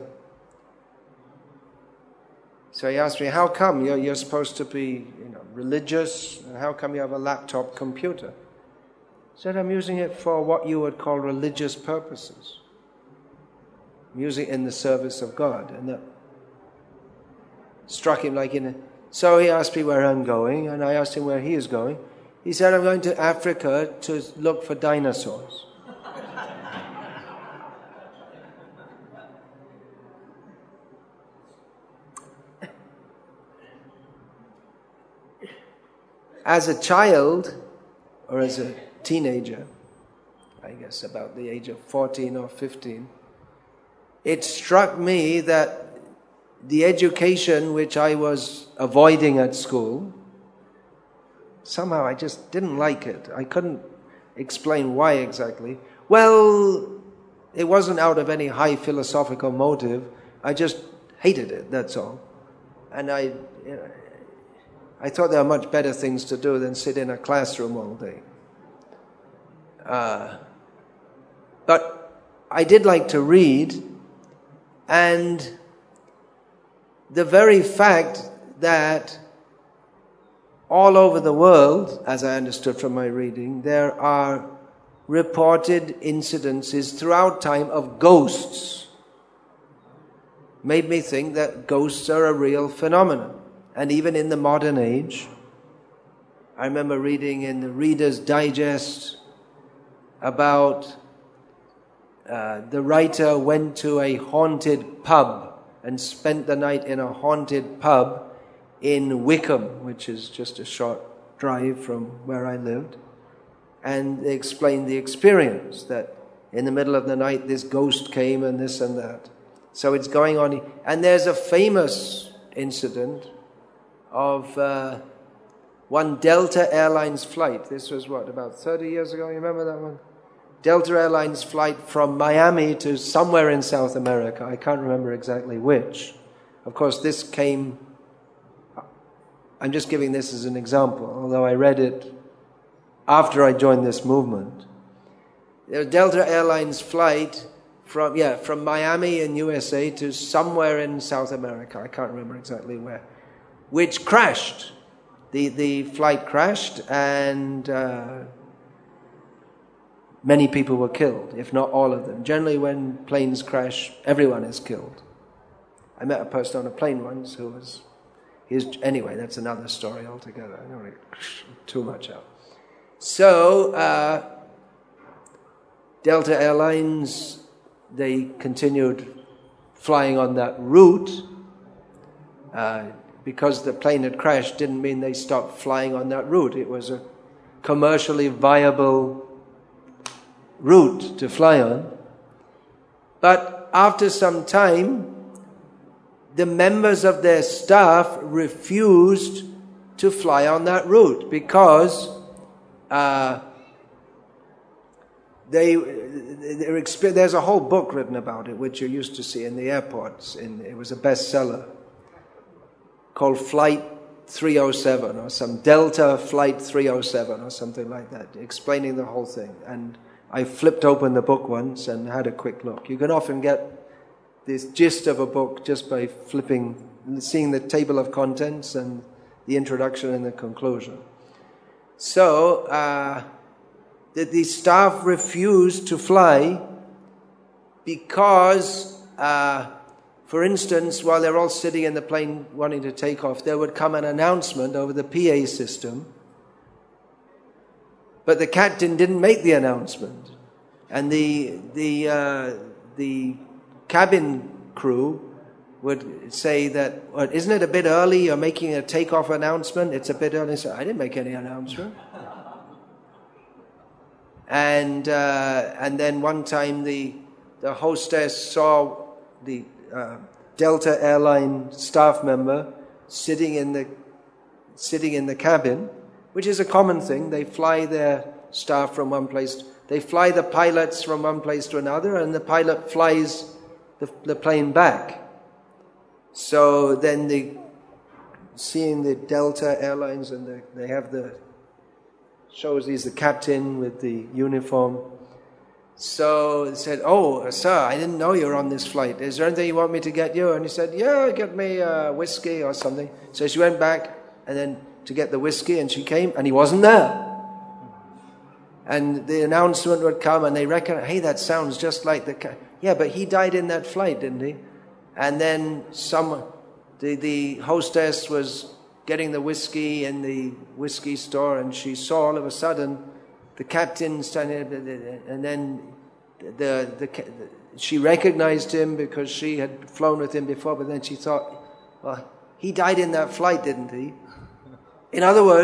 So he asked me, how come you're, you're supposed to be you know, religious, and how come you have a laptop computer? I said, I'm using it for what you would call religious purposes. I'm using it in the service of God. And that struck him like in a... So he asked me where I'm going, and I asked him where he is going. He said, I'm going to Africa to look for dinosaurs. as a child, or as a teenager, I guess about the age of fourteen or fifteen, it struck me that the education which I was avoiding at school, somehow I just didn't like it. I couldn't explain why exactly. Well, it wasn't out of any high philosophical motive. I just hated it, that's all. And I, you know, I thought there were much better things to do than sit in a classroom all day. Uh, but I did like to read, and the very fact that all over the world, as I understood from my reading, there are reported incidences throughout time of ghosts made me think that ghosts are a real phenomenon. And even in the modern age, I remember reading in the Reader's Digest about uh, the writer went to a haunted pub and spent the night in a haunted pub in Wickham, which is just a short drive from where I lived. And they explained the experience, that in the middle of the night this ghost came and this and that. So it's going on. And there's a famous incident of uh, one Delta Airlines flight. This was what, about thirty years ago? You remember that one? Delta Airlines flight from Miami to somewhere in South America. I can't remember exactly which. Of course, this came... I'm just giving this as an example, although I read it after I joined this movement. There was Delta Airlines flight from, yeah, from Miami in U S A to somewhere in South America. I can't remember exactly where. Which crashed. The, the flight crashed, and uh, many people were killed, if not all of them. Generally, when planes crash, everyone is killed. I met a person on a plane once who was... His, anyway, that's another story altogether. I don't want to too much out. So, uh, Delta Airlines, they continued flying on that route. Uh, because the plane had crashed didn't mean they stopped flying on that route. It was a commercially viable route to fly on. But after some time, the members of their staff refused to fly on that route because uh, they, there's a whole book written about it, which you used to see in the airports. In, it was a bestseller called Flight three oh seven, or some Delta Flight three oh seven, or something like that, explaining the whole thing. And I flipped open the book once and had a quick look. You can often get this gist of a book just by flipping, seeing the table of contents and the introduction and the conclusion. So, uh, the, the staff refused to fly because, uh, for instance, while they're all sitting in the plane wanting to take off, there would come an announcement over the P A system, but the captain didn't make the announcement. And the, the, uh, the cabin crew would say that, well, isn't it a bit early? You're making a takeoff announcement. It's a bit early. So I didn't make any announcement. And uh, and then one time the the hostess saw the uh, Delta Airline staff member sitting in the sitting in the cabin, which is a common thing. They fly their staff from one place. They fly the pilots from one place to another, and the pilot flies the, the plane back. So then the seeing the Delta Airlines, and the, they have the shows he's the captain with the uniform. So they said, "Oh, sir, I didn't know you were on this flight. Is there anything you want me to get you?" And he said, "Yeah, get me uh, whiskey or something." So she went back and then to get the whiskey, and she came, and he wasn't there. And the announcement would come, and they reckon, "Hey, that sounds just like the ca-. Yeah, but he died in that flight, didn't he?" And then some, the the hostess was getting the whiskey in the whiskey store, and she saw all of a sudden the captain standing, and then the, the the she recognized him because she had flown with him before. But then she thought, "Well, he died in that flight, didn't he?" In other words,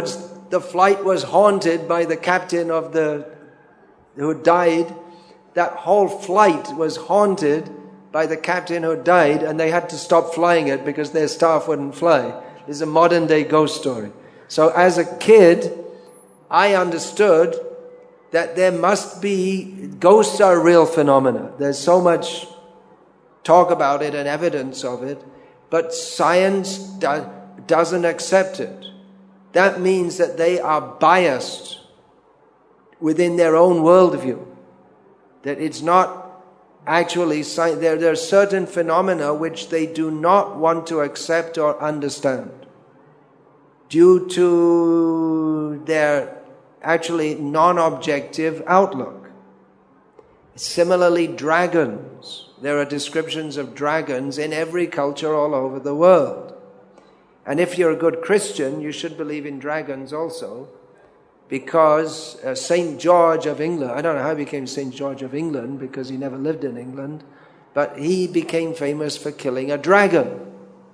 the flight was haunted by the captain of the who died. That whole flight was haunted by the captain who died, and they had to stop flying it because their staff wouldn't fly. This is a modern day ghost story. So as a kid, I understood that there must be, ghosts are real phenomena. There's so much talk about it and evidence of it, but science do, doesn't accept it. That means that they are biased within their own worldview. That it's not actually science. There, there are certain phenomena which they do not want to accept or understand due to their actually non-objective outlook. Similarly, dragons. There are descriptions of dragons in every culture all over the world. And if you're a good Christian, you should believe in dragons also, because uh, Saint George of England, I don't know how he became Saint George of England because he never lived in England, but he became famous for killing a dragon.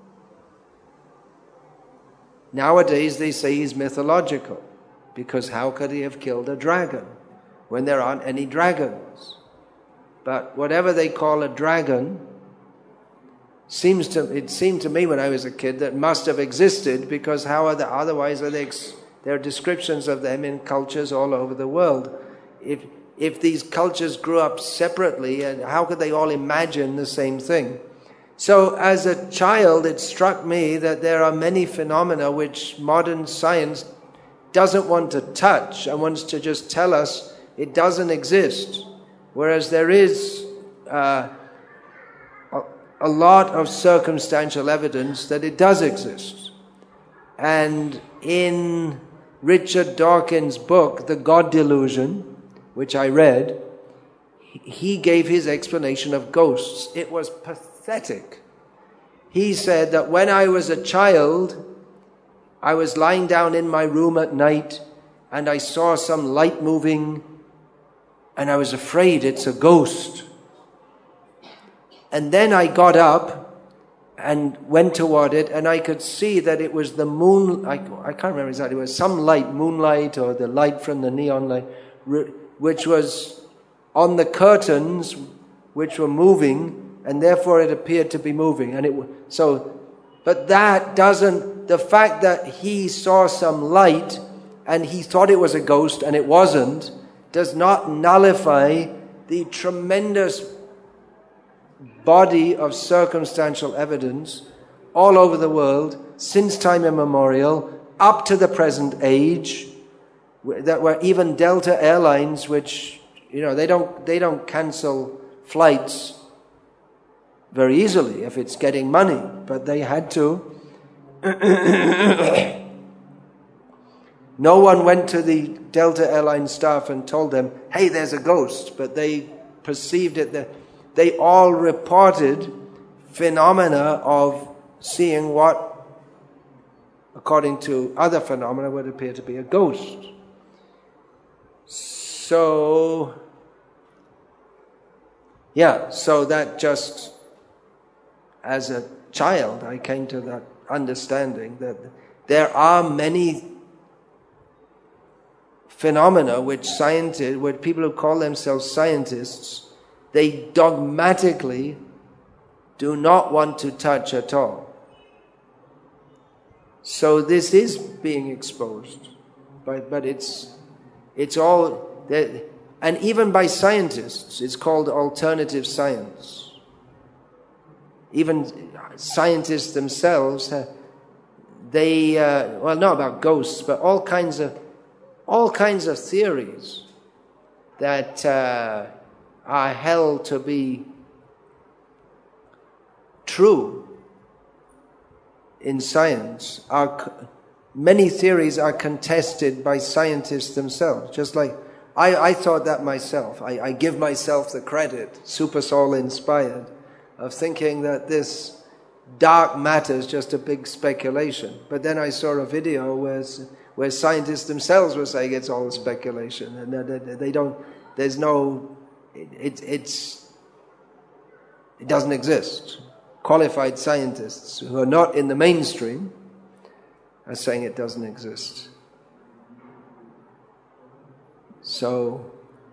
Nowadays they say he's mythological, because how could he have killed a dragon when there aren't any dragons? But whatever they call a dragon, seems to it seemed to me when I was a kid that must have existed, because how are the, otherwise are they, ex, there are descriptions of them in cultures all over the world. If if these cultures grew up separately, and how could they all imagine the same thing? So as a child, it struck me that there are many phenomena which modern science doesn't want to touch and wants to just tell us it doesn't exist. Whereas there is uh, a, a lot of circumstantial evidence that it does exist. And in Richard Dawkins' book, The God Delusion, which I read, he gave his explanation of ghosts. It was pathetic. He said that when I was a child, I was lying down in my room at night and I saw some light moving and I was afraid it's a ghost. And then I got up and went toward it, and I could see that it was the moon, I, I can't remember exactly, it was some light, moonlight or the light from the neon light, which was on the curtains, which were moving, and therefore it appeared to be moving. And it so, but that doesn't, the fact that he saw some light and he thought it was a ghost and it wasn't, does not nullify the tremendous body of circumstantial evidence all over the world since time immemorial up to the present age, that were even Delta Airlines, which, you know, they don't they don't cancel flights very easily if it's getting money, but they had to. No one went to the Delta Airlines staff and told them, hey, there's a ghost, but they perceived it. That they all reported phenomena of seeing what, according to other phenomena, would appear to be a ghost. So, yeah, so that just, as a child, I came to that understanding that there are many phenomena which scientists, which people who call themselves scientists, they dogmatically do not want to touch at all. So this is being exposed, but but it's it's all that, and even by scientists, it's called alternative science. Even scientists themselves, they uh, well, not about ghosts, but all kinds of all kinds of theories that uh, are held to be true in science. Are many theories are contested by scientists themselves. Just like I, I thought that myself. I, I give myself the credit, super soul inspired, of thinking that this dark matter is just a big speculation. But then I saw a video where where scientists themselves were saying it's all speculation, and that they don't. There's no. It, it, it's. It doesn't exist. Qualified scientists who are not in the mainstream are saying it doesn't exist. So,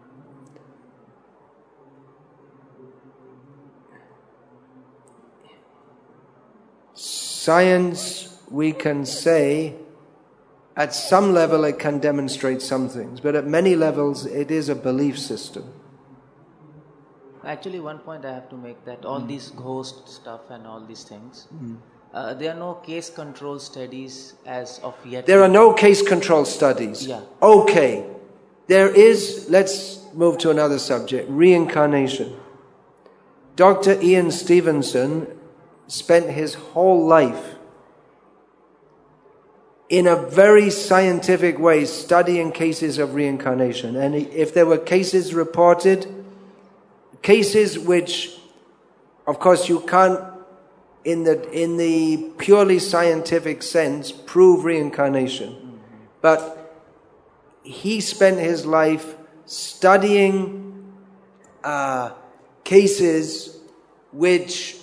science, we can say, at some level it can demonstrate some things, but at many levels it is a belief system. Actually, one point I have to make, that all mm. these ghost stuff and all these things, mm. uh, there are no case control studies as of yet. There are no case control studies. Yeah. Okay. There is, let's move to another subject, reincarnation. Doctor Ian Stevenson spent his whole life in a very scientific way studying cases of reincarnation. And if there were cases reported, cases which, of course, you can't, in the in the purely scientific sense, prove reincarnation. Mm-hmm. But he spent his life studying uh, cases which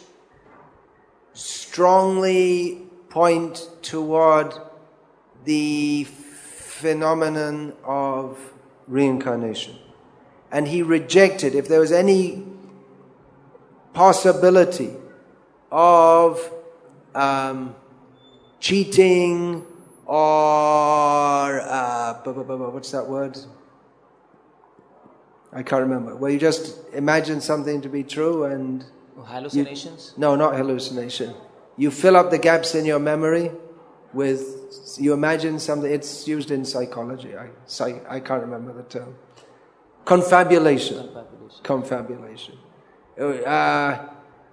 strongly point toward the phenomenon of reincarnation. And he rejected, if there was any possibility of um, cheating or, uh, what's that word? I can't remember. Where you just imagine something to be true and... Hallucinations? You, no, not hallucination. You fill up the gaps in your memory with, you imagine something, it's used in psychology. I, psych, I can't remember the term. Confabulation. Confabulation. Confabulation. Uh,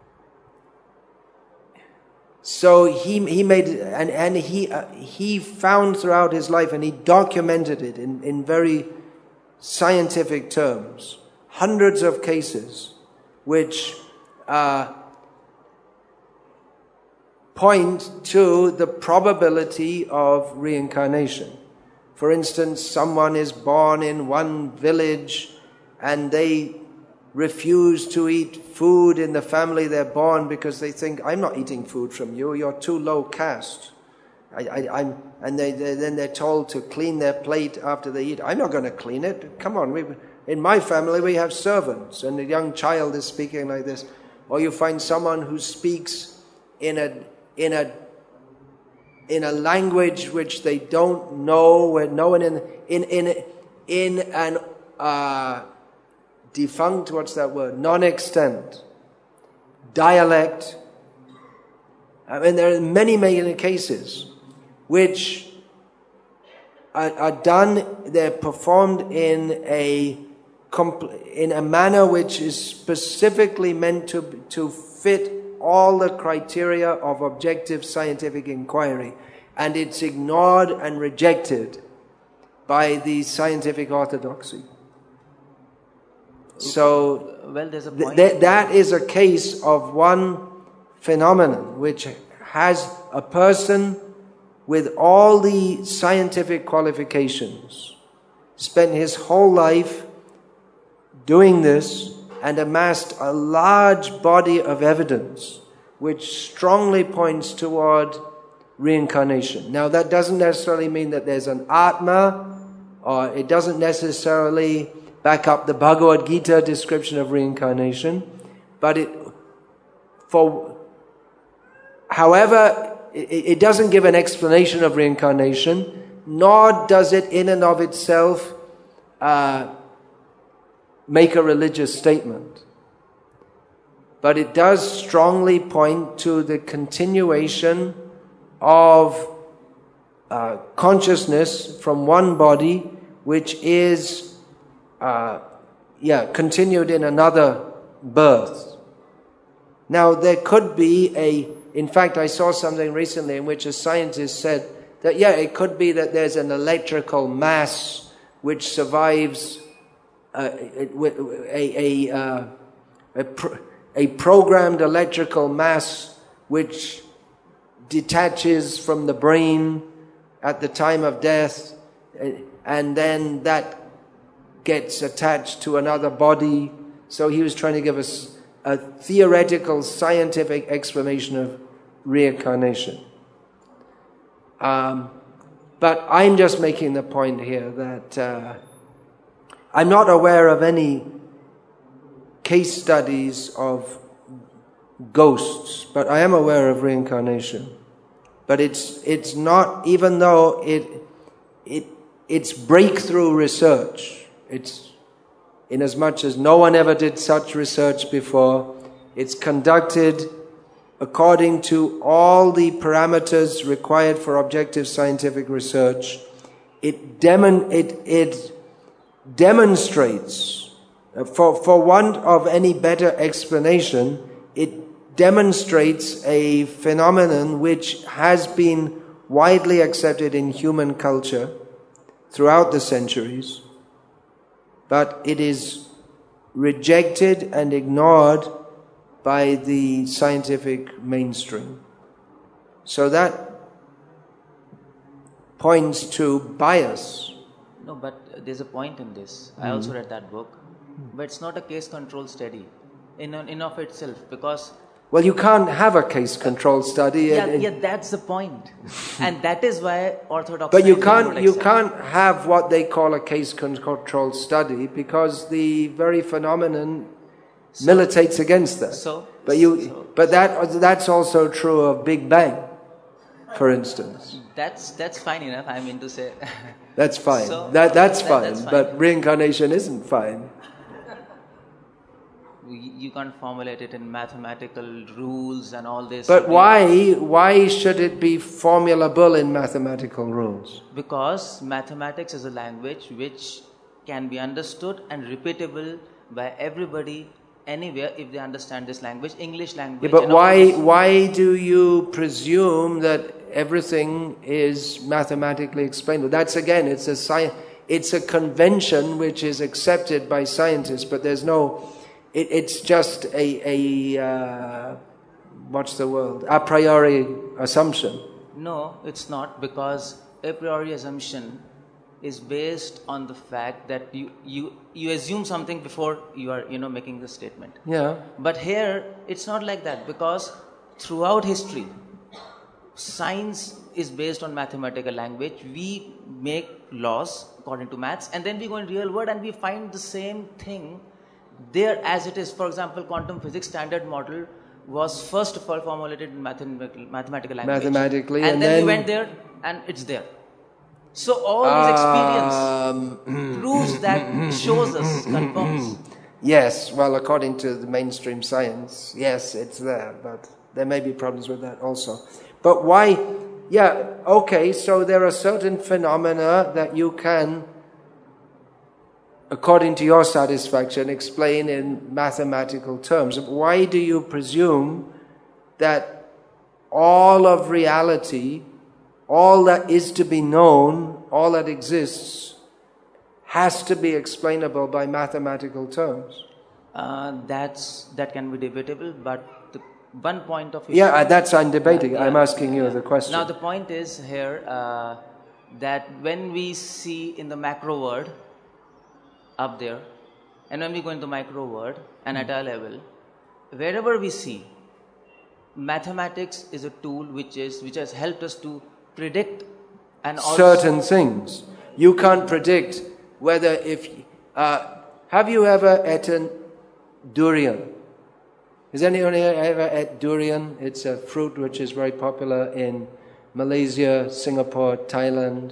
so he he made and and he uh, he found throughout his life, and he documented it in in very scientific terms, hundreds of cases which uh, point to the probability of reincarnation. For instance, someone is born in one village and they refuse to eat food in the family they're born because they think, I'm not eating food from you, you're too low caste. I, I, I'm, and they, they, then they're told to clean their plate after they eat. I'm not going to clean it. Come on, we, in my family we have servants, and a young child is speaking like this. Or you find someone who speaks in a in a in a language which they don't know, where no one in in in in an uh, defunct, what's that word? Non-extant dialect. I mean, there are many, many cases which are, are done. They're performed in a in a manner which is specifically meant to to fit all the criteria of objective scientific inquiry, and it's ignored and rejected by the scientific orthodoxy. So well, there's a point. Th- that is a case of one phenomenon which has a person with all the scientific qualifications spent his whole life doing this and amassed a large body of evidence which strongly points toward reincarnation. Now, that doesn't necessarily mean that there's an Atma, or it doesn't necessarily back up the Bhagavad Gita description of reincarnation, but it, for, however, it, it doesn't give an explanation of reincarnation, nor does it in and of itself uh, make a religious statement. But it does strongly point to the continuation of uh, consciousness from one body, which is, uh, yeah, continued in another birth. Now, there could be a, in fact, I saw something recently in which a scientist said that, yeah, it could be that there's an electrical mass which survives Uh, a a uh, a, pro- a programmed electrical mass which detaches from the brain at the time of death, and then that gets attached to another body. So he was trying to give us a theoretical, scientific explanation of reincarnation. Um, but I'm just making the point here that Uh, I'm not aware of any case studies of ghosts, but I am aware of reincarnation. But it's it's not, even though it it it's breakthrough research. It's in as much as no one ever did such research before. It's conducted according to all the parameters required for objective scientific research. It demon it it demonstrates, for for want of any better explanation, it demonstrates a phenomenon which has been widely accepted in human culture throughout the centuries, but it is rejected and ignored by the scientific mainstream. So that points to bias. No, but there's a point in this. Mm. I also read that book. But it's not a case control study in in of itself, because... Well, you can't have a case control study. Yeah, and, yeah, that's the point. And that is why Orthodox... But you can't, you can't have what they call a case control study, because the very phenomenon so, militates against that. So, but you, so, but that that's also true of Big Bang, for instance. That's that's fine enough. I mean to say. That's fine. So, that that's that, fine. that's fine. But reincarnation isn't fine. You can't formulate it in mathematical rules and all this. But why why should it be formulable in mathematical rules? Because mathematics is a language which can be understood and repeatable by everybody anywhere if they understand this language, English language. Yeah, but why why do you presume that everything is mathematically explainable? That's again, it's a sci- it's a convention which is accepted by scientists, but there's no. It, it's just a a uh, what's the word? A priori assumption. No, it's not, because a priori assumption is based on the fact that you, you, you assume something before you are, you know, making the statement. Yeah. But here, it's not like that, because throughout history, science is based on mathematical language. We make laws according to maths, and then we go in real world and we find the same thing there as it is. For example, quantum physics standard model was first of all formulated in mathematical, mathematical language. Mathematically, and, and then, then we went there and it's there. So all this experience um, proves that, shows us, confirms. Yes, well, according to the mainstream science, yes, it's there, but there may be problems with that also. But why? Yeah, okay, so there are certain phenomena that you can, according to your satisfaction, explain in mathematical terms. Why do you presume that all of reality, all that is to be known, all that exists, has to be explainable by mathematical terms? Uh, that's that can be debatable, but the one point of view... Yeah, that's I'm debating. Yeah, yeah, I'm asking you yeah. the question. Now the point is here uh, that when we see in the macro world, up there, and when we go into micro world and at our level, wherever we see, mathematics is a tool which is which has helped us to predict and also certain things. You can't predict whether if uh, have you ever eaten durian? Has anyone here ever ate durian? It's a fruit which is very popular in Malaysia, Singapore, Thailand.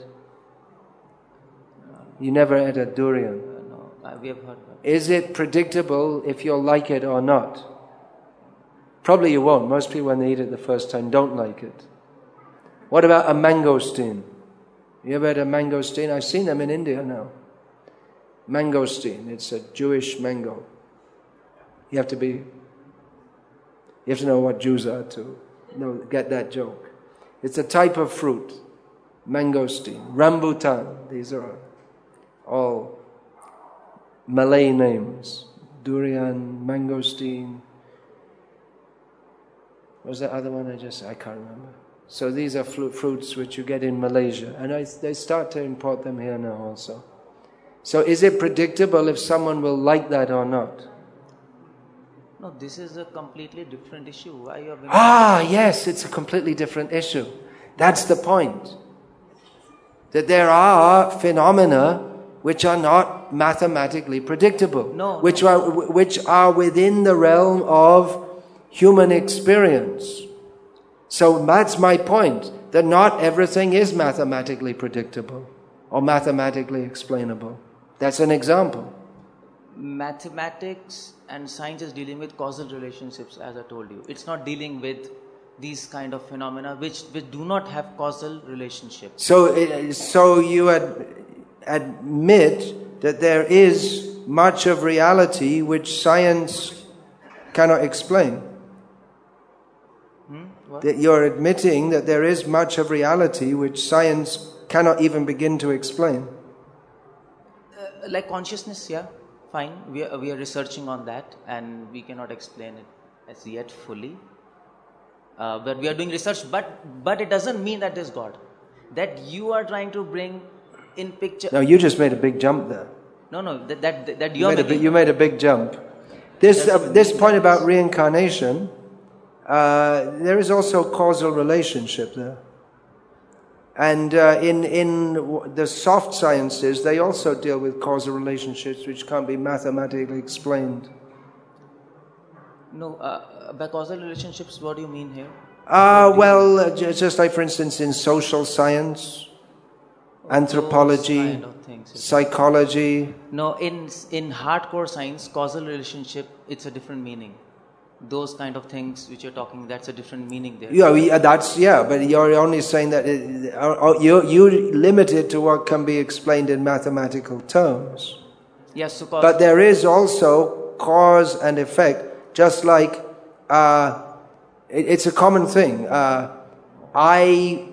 You never ate a durian. We have heard that. Is it predictable if you'll like it or not? Probably you won't. Most people, when they eat it the first time, don't like it. What about a mangosteen? You ever had a mangosteen? I've seen them in India now. Mangosteen. It's a Jewish mango. You have to be... You have to know what Jews are to know, get that joke. It's a type of fruit. Mangosteen. Rambutan. These are all Malay names. Durian, mangosteen. What was that other one I just, I can't remember. So these are flu- fruits which you get in Malaysia. And I, they start to import them here now also. So is it predictable if someone will like that or not? No, this is a completely different issue. Why you are being Ah, yes, it's a completely different issue. That's the point. That there are phenomena which are not not mathematically predictable, no, which no. are which are within the realm of human experience. So that's my point, that not everything is mathematically predictable or mathematically explainable. That's an example. Mathematics and science is dealing with causal relationships, as I told you. It's not dealing with these kind of phenomena which, which do not have causal relationships. So, it, so you ad, admit that there is much of reality which science cannot explain. Hmm? What? That you're admitting that there is much of reality which science cannot even begin to explain. Uh, like consciousness, yeah, fine. We are, we are researching on that and we cannot explain it as yet fully. Uh, but we are doing research, but but it doesn't mean that there's God. That you are trying to bring in picture. No, you just made a big jump there. No, no, that that, that You you're made, a making. big, you made a big jump. This uh, this point about reincarnation, uh, there is also causal relationship there. And uh, in in the soft sciences, they also deal with causal relationships which can't be mathematically explained. No, uh, by causal relationships, what do you mean here? Uh, well, uh, just like, for instance, in social science, anthropology, Those kind of things. psychology. No, in in hardcore science, causal relationship, it's a different meaning. Those kind of things which you're talking, that's a different meaning there. Yeah, yeah, that's yeah, but you're only saying that it, uh, you you limit it to what can be explained in mathematical terms. Yes, so cause, But there is also cause and effect. Just like, uh, it, it's a common thing. Uh, I,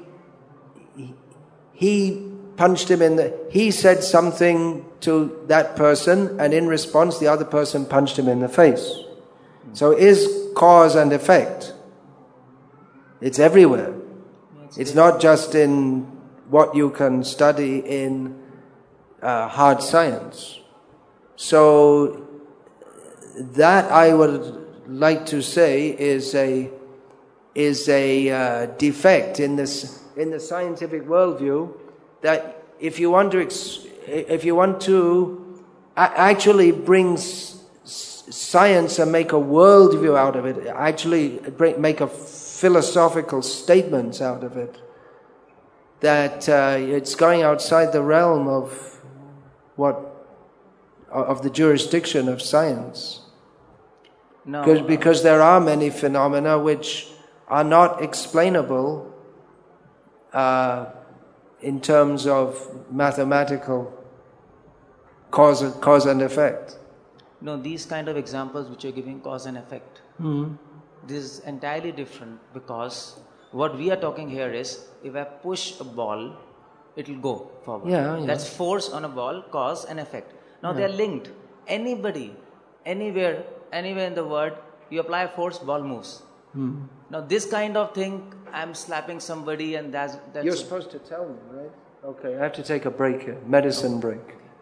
he punched him in the, he said something to that person, and in response the other person punched him in the face. So is cause and effect. It's everywhere. it's, It's not just in what you can study in uh, hard science. So that I would like to say is a is a uh, defect in this in the scientific worldview. That if you want to ex- if you want to a- actually bring s- science and make a worldview out of it, actually bring, make a philosophical statements out of it, that uh, it's going outside the realm of what of the jurisdiction of science. no, Because, because there are many phenomena which are not explainable uh, in terms of mathematical cause, cause and effect. no, these kind of examples which you're giving cause and effect. Mm-hmm. This is entirely different, because what we are talking here is, if I push a ball, it will go forward. Yeah, yeah. That's force on a ball, cause and effect. Now Yeah. they are linked. Anybody, anywhere, anywhere in the world, you apply force, ball moves. Mm. Now this kind of thing, I'm slapping somebody and that's... that's You're supposed to tell me, right? Okay, I have to take a break here, medicine break.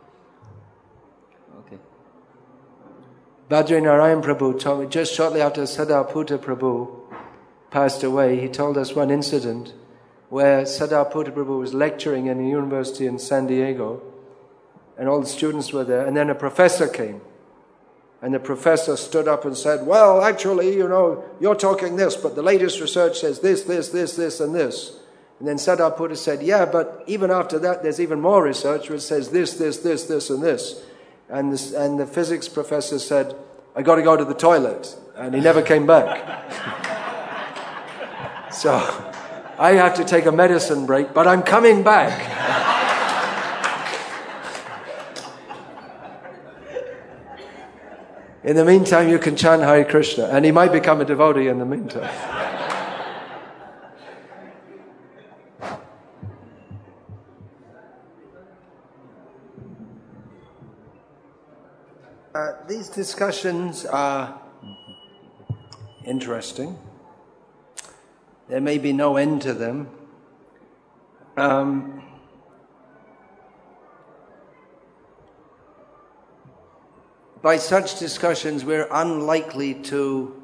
Okay. Badrinarayan Prabhu told me, just shortly after Sadarputta Prabhu passed away, he told us one incident where Sadarputta Prabhu was lecturing in a university in San Diego, and all the students were there, and then a professor came. And the professor stood up and said, well, actually, you know, you're talking this, but the latest research says this, this, this, this, and this. And then Sadarputta said, yeah, but even after that, there's even more research which says this, this, this, this, and this. And, this, and the physics professor said, I got to go to the toilet. And he never came back. So I have to take a medicine break, but I'm coming back. In the meantime, you can chant Hare Krishna, and he might become a devotee in the meantime. Uh, these discussions are interesting. There may be no end to them. Um, by such discussions, we're unlikely to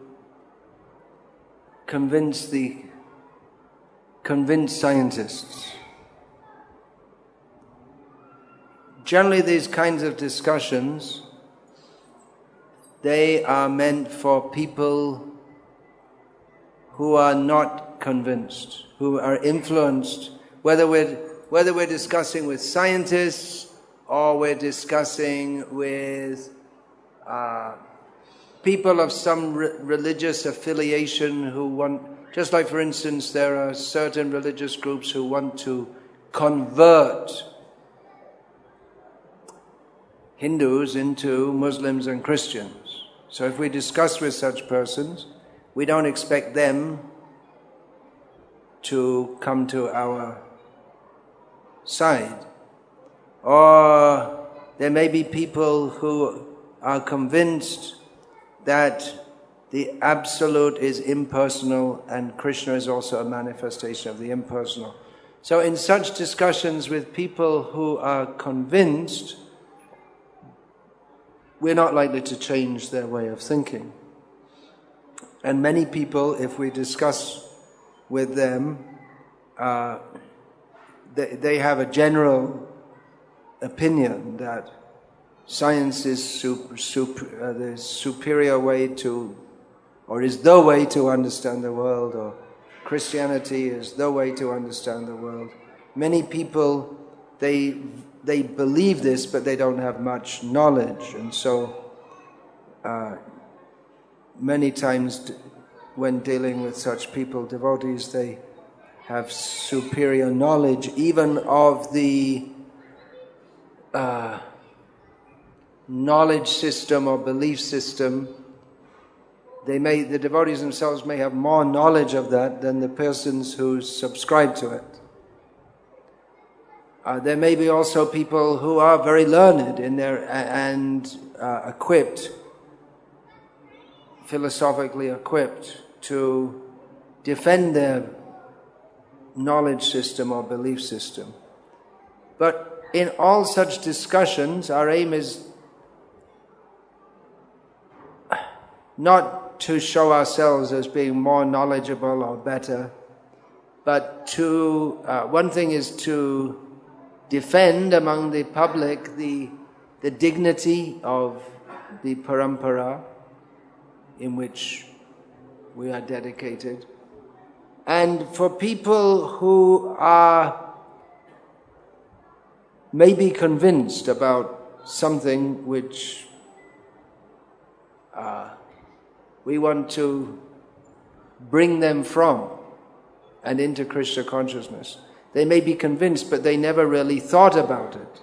convince the convince scientists. generally these kinds of discussions, they are meant for people who are not convinced, who are influenced, whether we're, whether we're discussing with scientists or we're discussing with uh, people of some re- religious affiliation who want, just like for instance there are certain religious groups who want to convert Hindus into Muslims and Christians. So if we discuss with such persons, we don't expect them to come to our side. Or there may be people who are convinced that the Absolute is impersonal and Krishna is also a manifestation of the impersonal. So in such discussions with people who are convinced, we're not likely to change their way of thinking. And many people, if we discuss with them, uh, they, they have a general opinion that science is super, super, uh, the superior way to, or is the way to understand the world, or Christianity is the way to understand the world. Many people, they they believe this, but they don't have much knowledge, and so uh, many times when dealing with such people, devotees, they have superior knowledge even of the uh, knowledge system or belief system. They may, the devotees themselves may have more knowledge of that than the persons who subscribe to it. Uh, there may be also people who are very learned in their and uh, equipped, philosophically equipped to defend their knowledge system or belief system. But in all such discussions, our aim is not to show ourselves as being more knowledgeable or better, but to, uh, one thing is to defend among the public the, the dignity of the parampara in which we are dedicated. And for people who are maybe convinced about something which uh, we want to bring them from and into Krishna consciousness. They may be convinced, but they never really thought about it.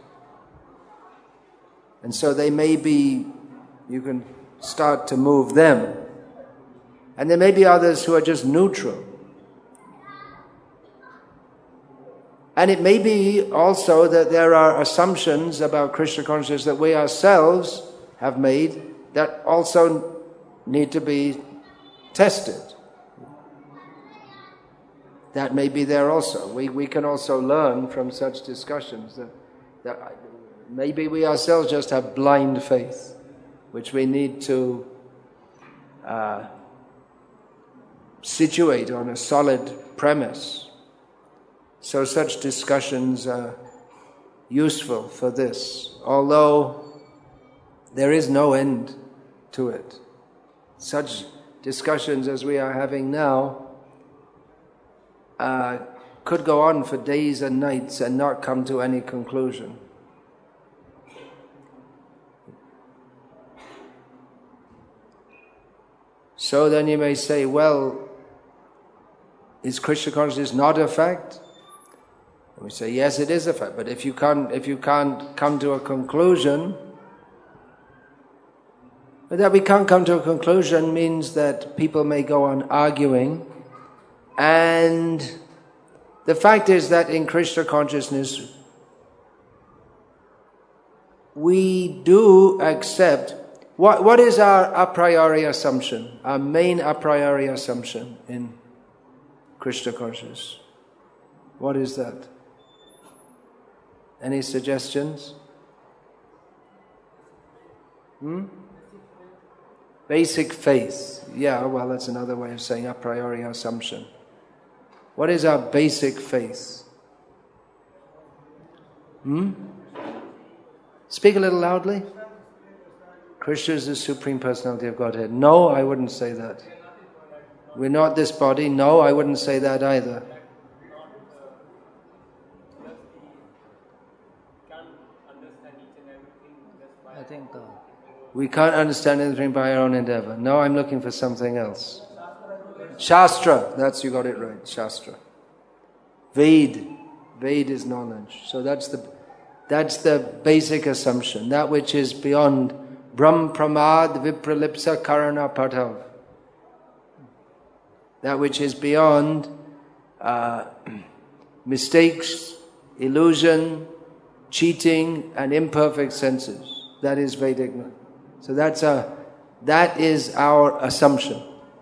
And so they may be, you can start to move them. And there may be others who are just neutral. And it may be also that there are assumptions about Krishna consciousness that we ourselves have made that also need to be tested. That may be there also. We we can also learn from such discussions that, that maybe we ourselves just have blind faith, which we need to uh, situate on a solid premise. So such discussions are useful for this, although there is no end to it. Such discussions as we are having now uh, could go on for days and nights and not come to any conclusion. So then you may say, well, is Krishna consciousness not a fact? And we say, yes, it is a fact. But if you can't, if you can't come to a conclusion, but that we can't come to a conclusion means that people may go on arguing. And the fact is that in Krishna consciousness, we do accept. What, what is our a priori assumption, our main a priori assumption in Krishna consciousness? What is that? Any suggestions? Hmm? Basic faith. Yeah, well, that's another way of saying a priori assumption. What is our basic faith? Hmm? Speak a little loudly. Krishna is the Supreme Personality of Godhead. No, I wouldn't say that. We're not this body. No, I wouldn't say that either. I think uh, we can't understand anything by our own endeavor. No, I'm looking for something else. Shastra, that's, you got it right, Shastra. Ved, Ved is knowledge. So that's the that's the basic assumption. That which is beyond Brahm Pramad Vipralipsa Karana Patav. That which is beyond uh, mistakes, illusion, cheating, and imperfect senses. That is Vedic knowledge. So that's a that is our assumption.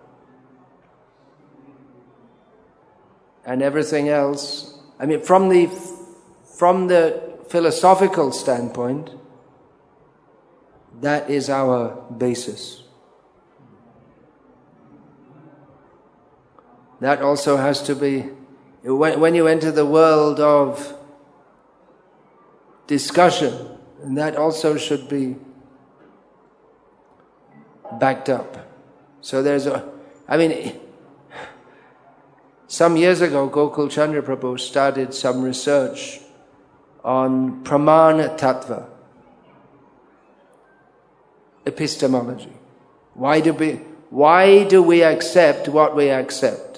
And everything else, I mean, from the from the philosophical standpoint, that is our basis. That also has to be, when you enter the world of discussion, and that also should be backed up. So there's a, I mean, some years ago, Gokul Chandra Prabhu started some research on Pramana Tattva, epistemology. Why do we, why do we accept what we accept?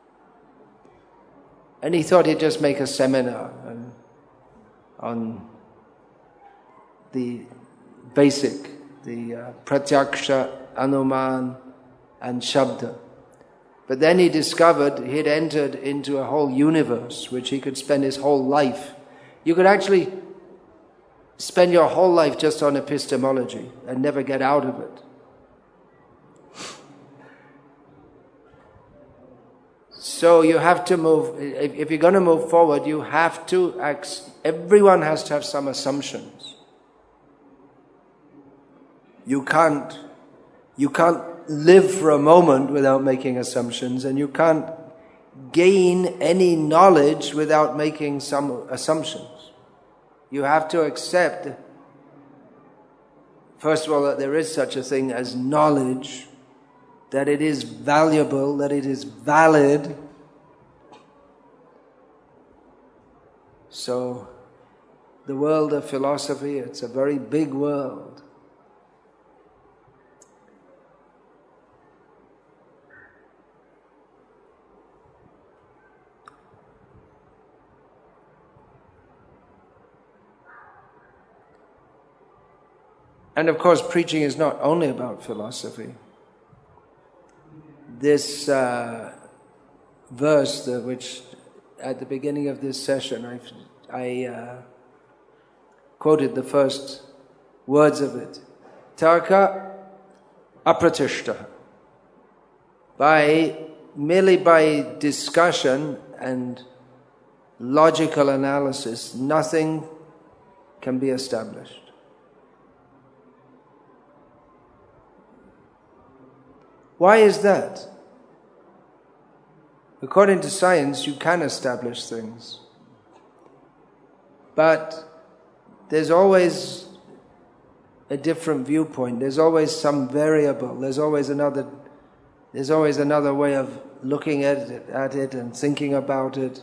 And he thought he'd just make a seminar on, on the basic, the uh, Pratyaksha, Anuman, and Shabda. But then he discovered he'd entered into a whole universe which he could spend his whole life. You could actually spend your whole life just on epistemology and never get out of it. So you have to move, if you're going to move forward, you have to, everyone has to have some assumptions. You can't, you can't live for a moment without making assumptions, and you can't gain any knowledge without making some assumptions. You have to accept, first of all, that there is such a thing as knowledge, that it is valuable, that it is valid. So, the world of philosophy, it's a very big world. And of course, preaching is not only about philosophy. This uh, verse, the, which at the beginning of this session, I, I uh, quoted the first words of it. Tarka apratishta. By, merely by discussion and logical analysis, nothing can be established. Why is that? According to science, you can establish things. But there's always a different viewpoint. There's always some variable. There's always another, there's always another way of looking at it, at it and thinking about it.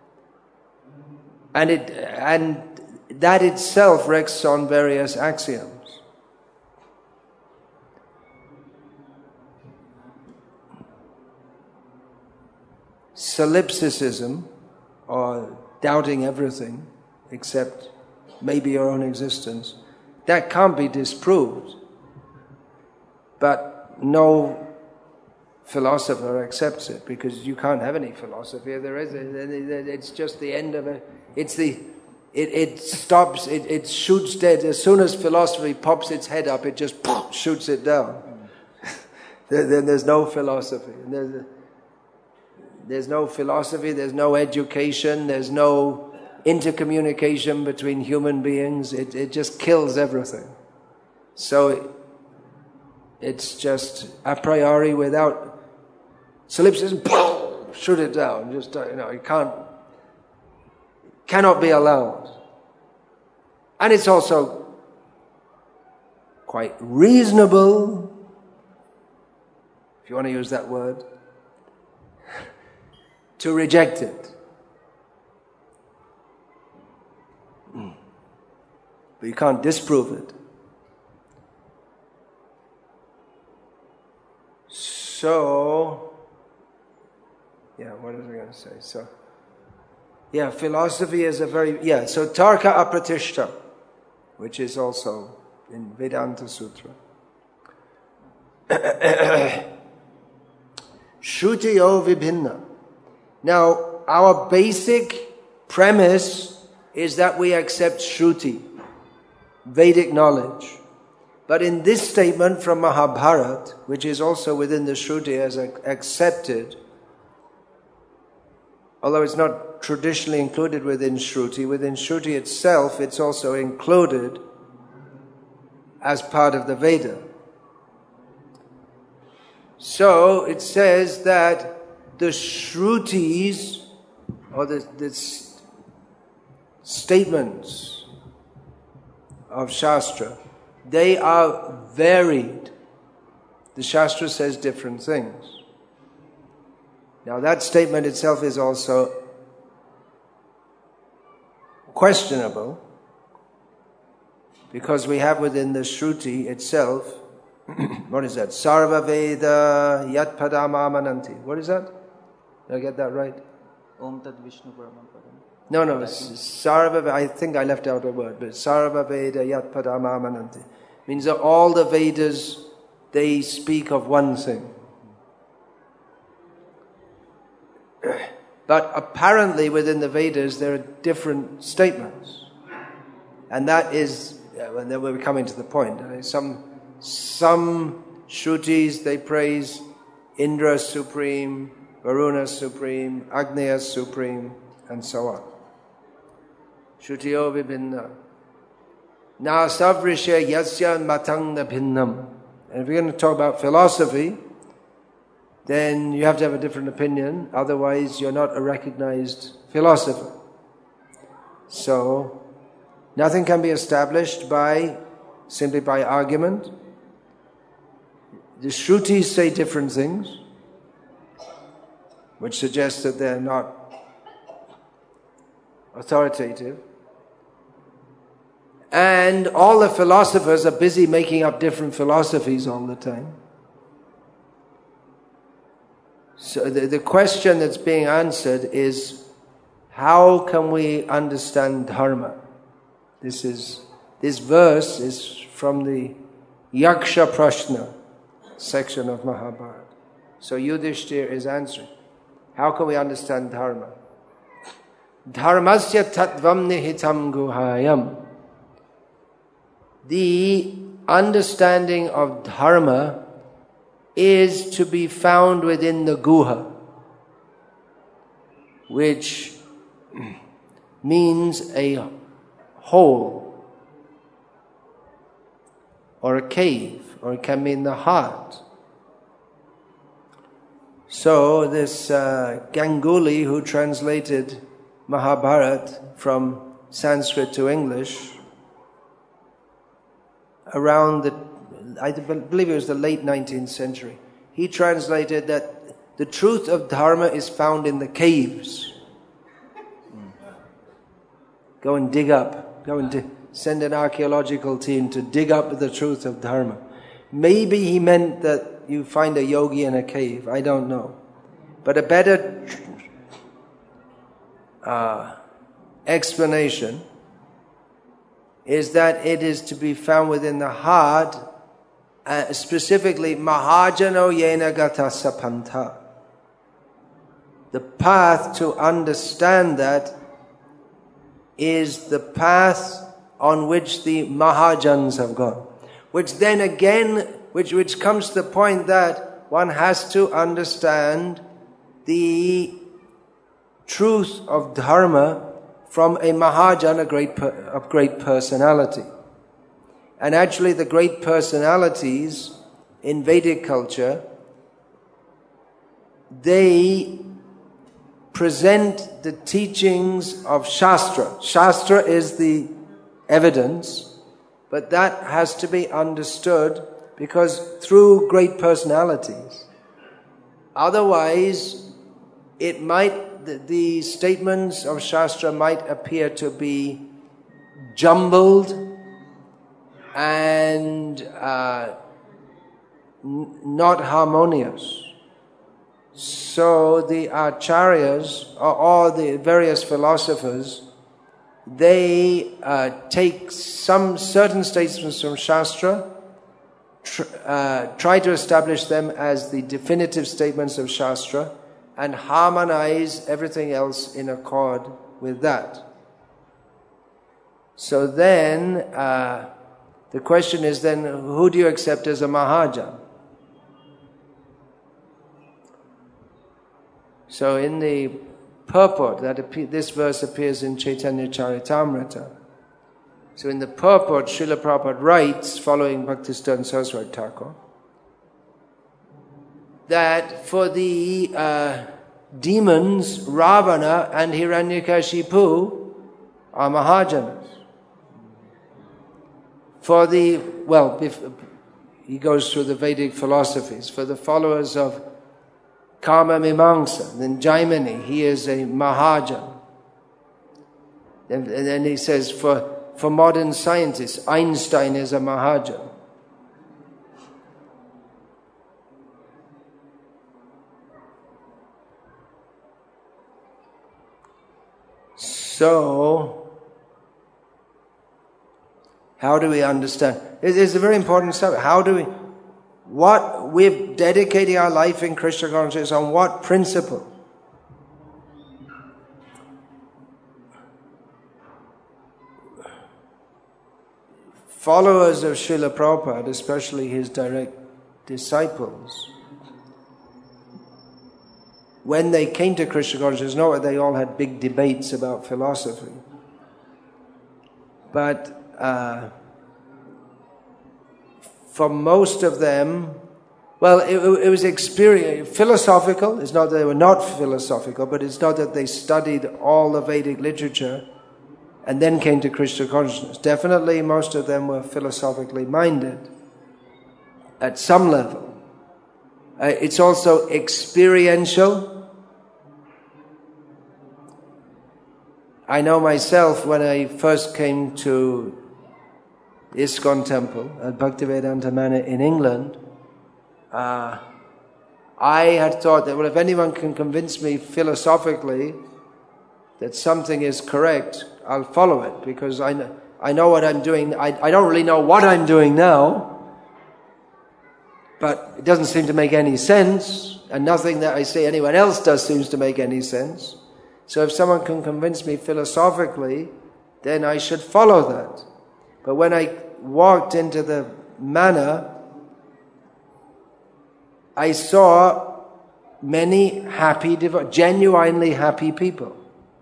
And it, and that itself rests on various axioms. Solipsism, or doubting everything except maybe your own existence, that can't be disproved. But no philosopher accepts it, because you can't have any philosophy. There is, it's just the end of it. It's the, it, it stops, it, it shoots dead. As soon as philosophy pops its head up, it just poof, shoots it down. Then there's no philosophy. And there's a, There's no philosophy, there's no education, there's no intercommunication between human beings. It, it just kills everything. So it, it's just a priori without solipsism, boom, shoot it down. Just, you know, it can't, cannot be allowed. And it's also quite reasonable, if you want to use that word, to reject it. But you can't disprove it. So, yeah, what was I going to say? So, yeah, philosophy is a very, yeah, so Tarka Apratishta, which is also in Vedanta Sutra. Shruti-o vibhinna. Now, our basic premise is that we accept Shruti, Vedic knowledge. But in this statement from Mahabharata, which is also within the Shruti as accepted, although it's not traditionally included within Shruti, within Shruti itself it's also included as part of the Veda. So it says that the Shrutis, or the, the s- statements of Shastra, they are varied. The Shastra says different things. Now that statement itself is also questionable, because we have within the Shruti itself, what is that? Sarva Veda Yat Padam Amananti. What is that? Did I get that right? Om Tad Vishnu Paramam Padam. No, no, Sarva, I think I left out a word, but Sarva Veda Yat Padam Amananti means that all the Vedas, they speak of one thing. But apparently within the Vedas there are different statements. And that is, and then we're coming to the point. Some, some Shrutis, they praise Indra supreme, Varuna supreme, Agneya supreme, and so on. Shruti-o vibhinna. Na savrisya yasya matang bhinnam. And if we're going to talk about philosophy, then you have to have a different opinion, otherwise you're not a recognized philosopher. So, nothing can be established by, simply by argument. The Shrutis say different things, which suggests that they're not authoritative. And all the philosophers are busy making up different philosophies all the time. So the, the question that's being answered is, how can we understand Dharma? This is this verse is from the Yaksha Prashna section of Mahabharata. So Yudhishthira is answering, how can we understand Dharma? Dharmasya tattvam nihitam guhayam. The understanding of Dharma is to be found within the guha, which means a hole or a cave, or it can mean the heart. So this uh, Ganguly, who translated Mahabharata from Sanskrit to English around the, I believe it was the late nineteenth century, he translated that the truth of Dharma is found in the caves. Go and dig up, go and di- send an archaeological team to dig up the truth of Dharma. Maybe he meant that you find a yogi in a cave, I don't know. But a better uh, explanation is that it is to be found within the heart, uh, specifically Mahajano Yena Gata Sapanta. The path to understand that is the path on which the Mahajans have gone. Which then again, which, which comes to the point that one has to understand the truth of Dharma from a Mahajan, a great, a great personality. And actually the great personalities in Vedic culture, they present the teachings of Shastra. Shastra is the evidence, But that has to be understood because through great personalities. Otherwise, it might, the, the statements of Shastra might appear to be jumbled and uh, n- not harmonious. So the acharyas, or, or the various philosophers, they uh, take some certain statements from Shastra, tr- uh, try to establish them as the definitive statements of Shastra, and harmonize everything else in accord with that. So then, uh, the question is then, who do you accept as a Mahajan? So in the purport, that appe- this verse appears in Chaitanya Charitamrita. So in the purport, Srila Prabhupada writes, following Bhaktisiddhanta Saraswati Thakur, that for the uh, demons, Ravana and Hiranyakashipu are Mahajanas. For the, well, if, he goes through the Vedic philosophies. For the followers of Karma Mimamsa, then Jaimini, he is a Mahajan. And, and then he says, for, for modern scientists, Einstein is a Mahajan. So, how do we understand? It is a very important subject. How do we, what, we're dedicating our life in Krishna consciousness on what principle? Followers of Srila Prabhupada, especially his direct disciples, when they came to Krishna consciousness, not that they all had big debates about philosophy, but uh, for most of them, well, it, it was experience, philosophical. It's not that they were not philosophical, but it's not that they studied all the Vedic literature and then came to Krishna consciousness. Definitely most of them were philosophically minded at some level. Uh, it's also experiential. I know myself, when I first came to ISKCON temple at Bhaktivedanta Manor in England, uh, I had thought that, well, if anyone can convince me philosophically that something is correct, I'll follow it, because I know, I know what I'm doing. I, I don't really know what I'm doing now, but it doesn't seem to make any sense, and nothing that I say anyone else does seems to make any sense. So if someone can convince me philosophically, then I should follow that. But when I walked into the manor, I saw many happy, genuinely happy people,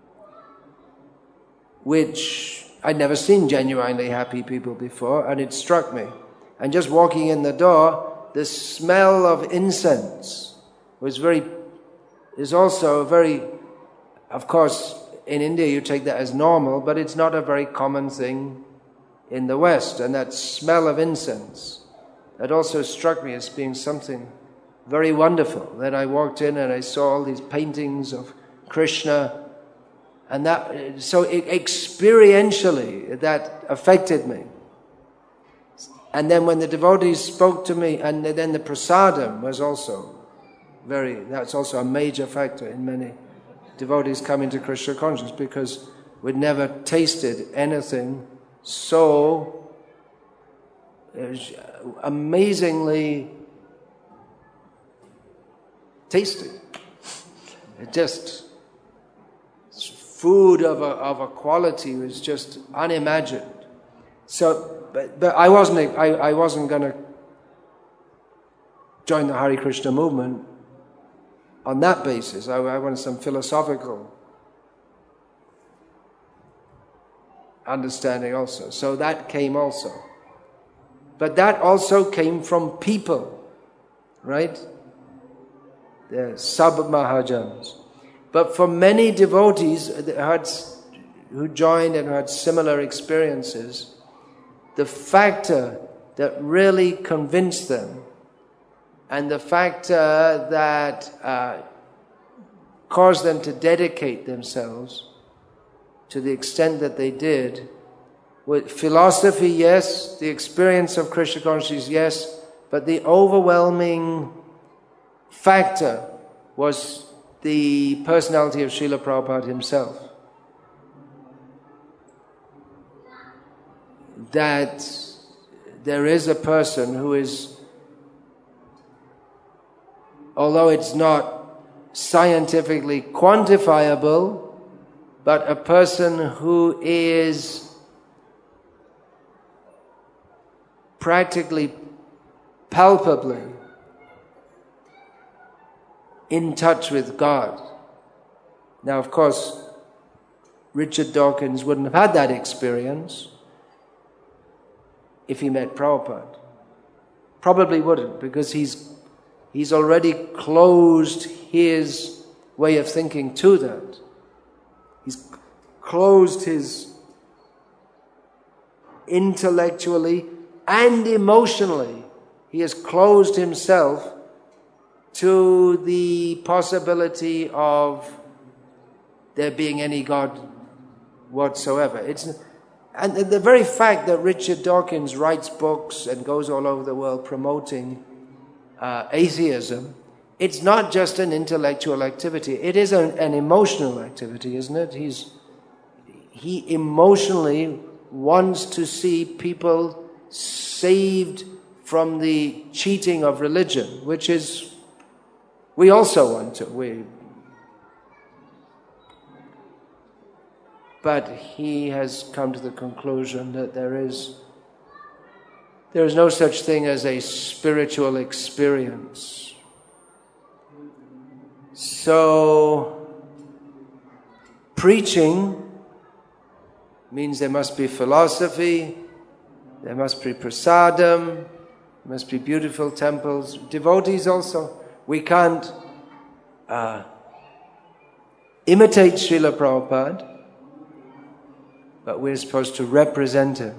which I'd never seen genuinely happy people before, and it struck me. And just walking in the door, the smell of incense was very, is also very, of course, in India you take that as normal, but it's not a very common thing in the West. And that smell of incense, that also struck me as being something very wonderful. Then I walked in and I saw all these paintings of Krishna, and that, so it, experientially that affected me. And then when the devotees spoke to me, and then the prasadam was also very, that's also a major factor in many devotees coming to Krishna consciousness, because we'd never tasted anything so amazingly tasty. It just, food of a, of a quality was just unimagined. So, but, but I wasn't, I, I wasn't going to join the Hare Krishna movement on that basis. I, I wanted some philosophical understanding also. So that came also. But that also came from people, right? The sub-Mahajans. But for many devotees who, had, who joined and had similar experiences, the factor that really convinced them, and the factor that uh, caused them to dedicate themselves to the extent that they did, with philosophy, yes, the experience of Krishna consciousness, yes, but the overwhelming factor was the personality of Srila Prabhupada himself. That there is a person who is, although it's not scientifically quantifiable, but a person who is practically, palpably in touch with God. Now, of course, Richard Dawkins wouldn't have had that experience if he met Prabhupada. Probably wouldn't, because he's he's already closed his way of thinking to that. He's closed his intellectually and emotionally. He has closed himself to the possibility of there being any God whatsoever. It's And the very fact that Richard Dawkins writes books and goes all over the world promoting uh, atheism, it's not just an intellectual activity. It is an, an emotional activity, isn't it? He's, he emotionally wants to see people saved from the cheating of religion, which is, we also want to. We, But he has come to the conclusion that there is there is no such thing as a spiritual experience. So, preaching means there must be philosophy, there must be prasadam, there must be beautiful temples. Devotees also. We can't uh, imitate Srila Prabhupada, but we're supposed to represent him.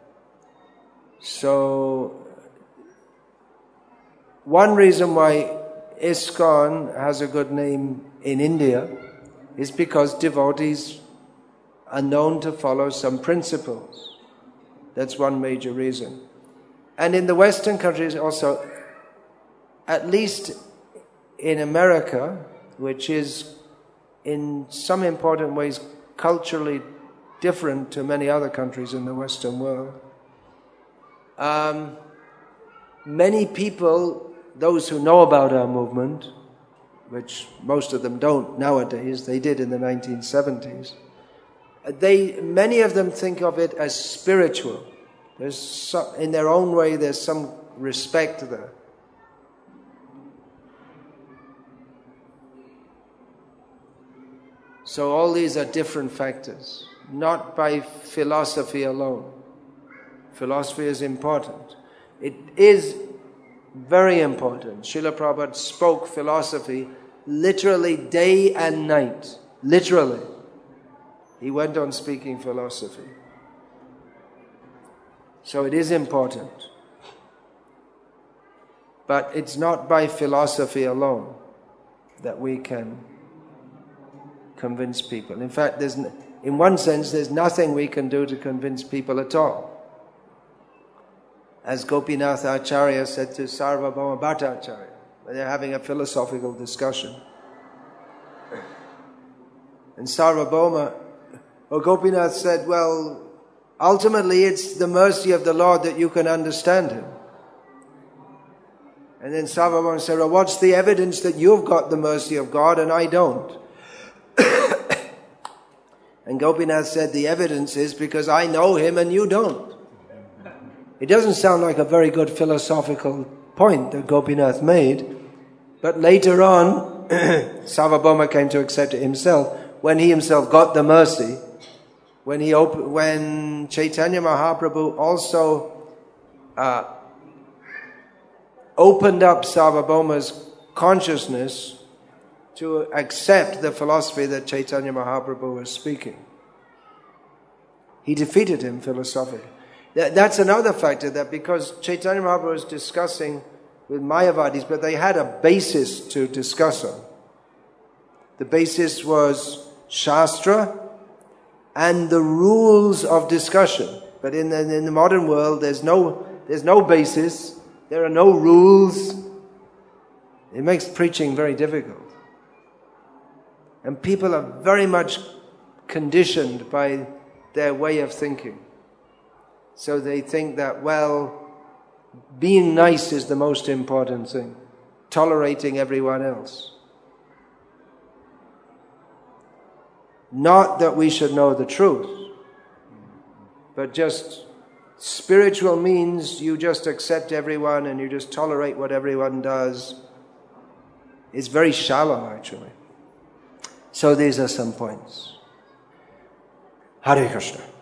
So, one reason why ISKCON has a good name in India is because devotees are known to follow some principles. That's one major reason. And in the Western countries also, at least in America, which is in some important ways culturally different to many other countries in the Western world, um, many people, those who know about our movement, which most of them don't nowadays, they did in the nineteen seventies, they, many of them think of it as spiritual. There's some, in their own way, there's some respect there. So all these are different factors, not by philosophy alone. Philosophy is important. It is very important. Srila Prabhupada spoke philosophy literally day and night. Literally. He went on speaking philosophy. So it is important. But it's not by philosophy alone that we can convince people. In fact, there's, in one sense, there's nothing we can do to convince people at all. As Gopinath Acharya said to Sarvabhauma Bhattacharya, when they're having a philosophical discussion. And Sarvabhauma, or Gopinath said, well, ultimately it's the mercy of the Lord that you can understand Him. And then Sarvabhauma said, well, what's the evidence that you've got the mercy of God and I don't? And Gopinath said, the evidence is because I know Him and you don't. It doesn't sound like a very good philosophical point that Gopinath made, but later on, Sarvabhauma came to accept it himself when he himself got the mercy. When he op- when Chaitanya Mahaprabhu also uh, opened up Sarvabhauma's consciousness to accept the philosophy that Chaitanya Mahaprabhu was speaking. He defeated him philosophically. That, that's another factor, that because Chaitanya Mahaprabhu was discussing with Mayavadis, but they had a basis to discuss on. The basis was Shastra and the rules of discussion. But in the, in the modern world, there's no, there's no basis, there are no rules. It makes preaching very difficult. And people are very much conditioned by their way of thinking. So they think that, well, being nice is the most important thing, tolerating everyone else. Not that we should know the truth, but just spiritual means you just accept everyone and you just tolerate what everyone does. It's very shallow, actually. So these are some points. Hare Krishna.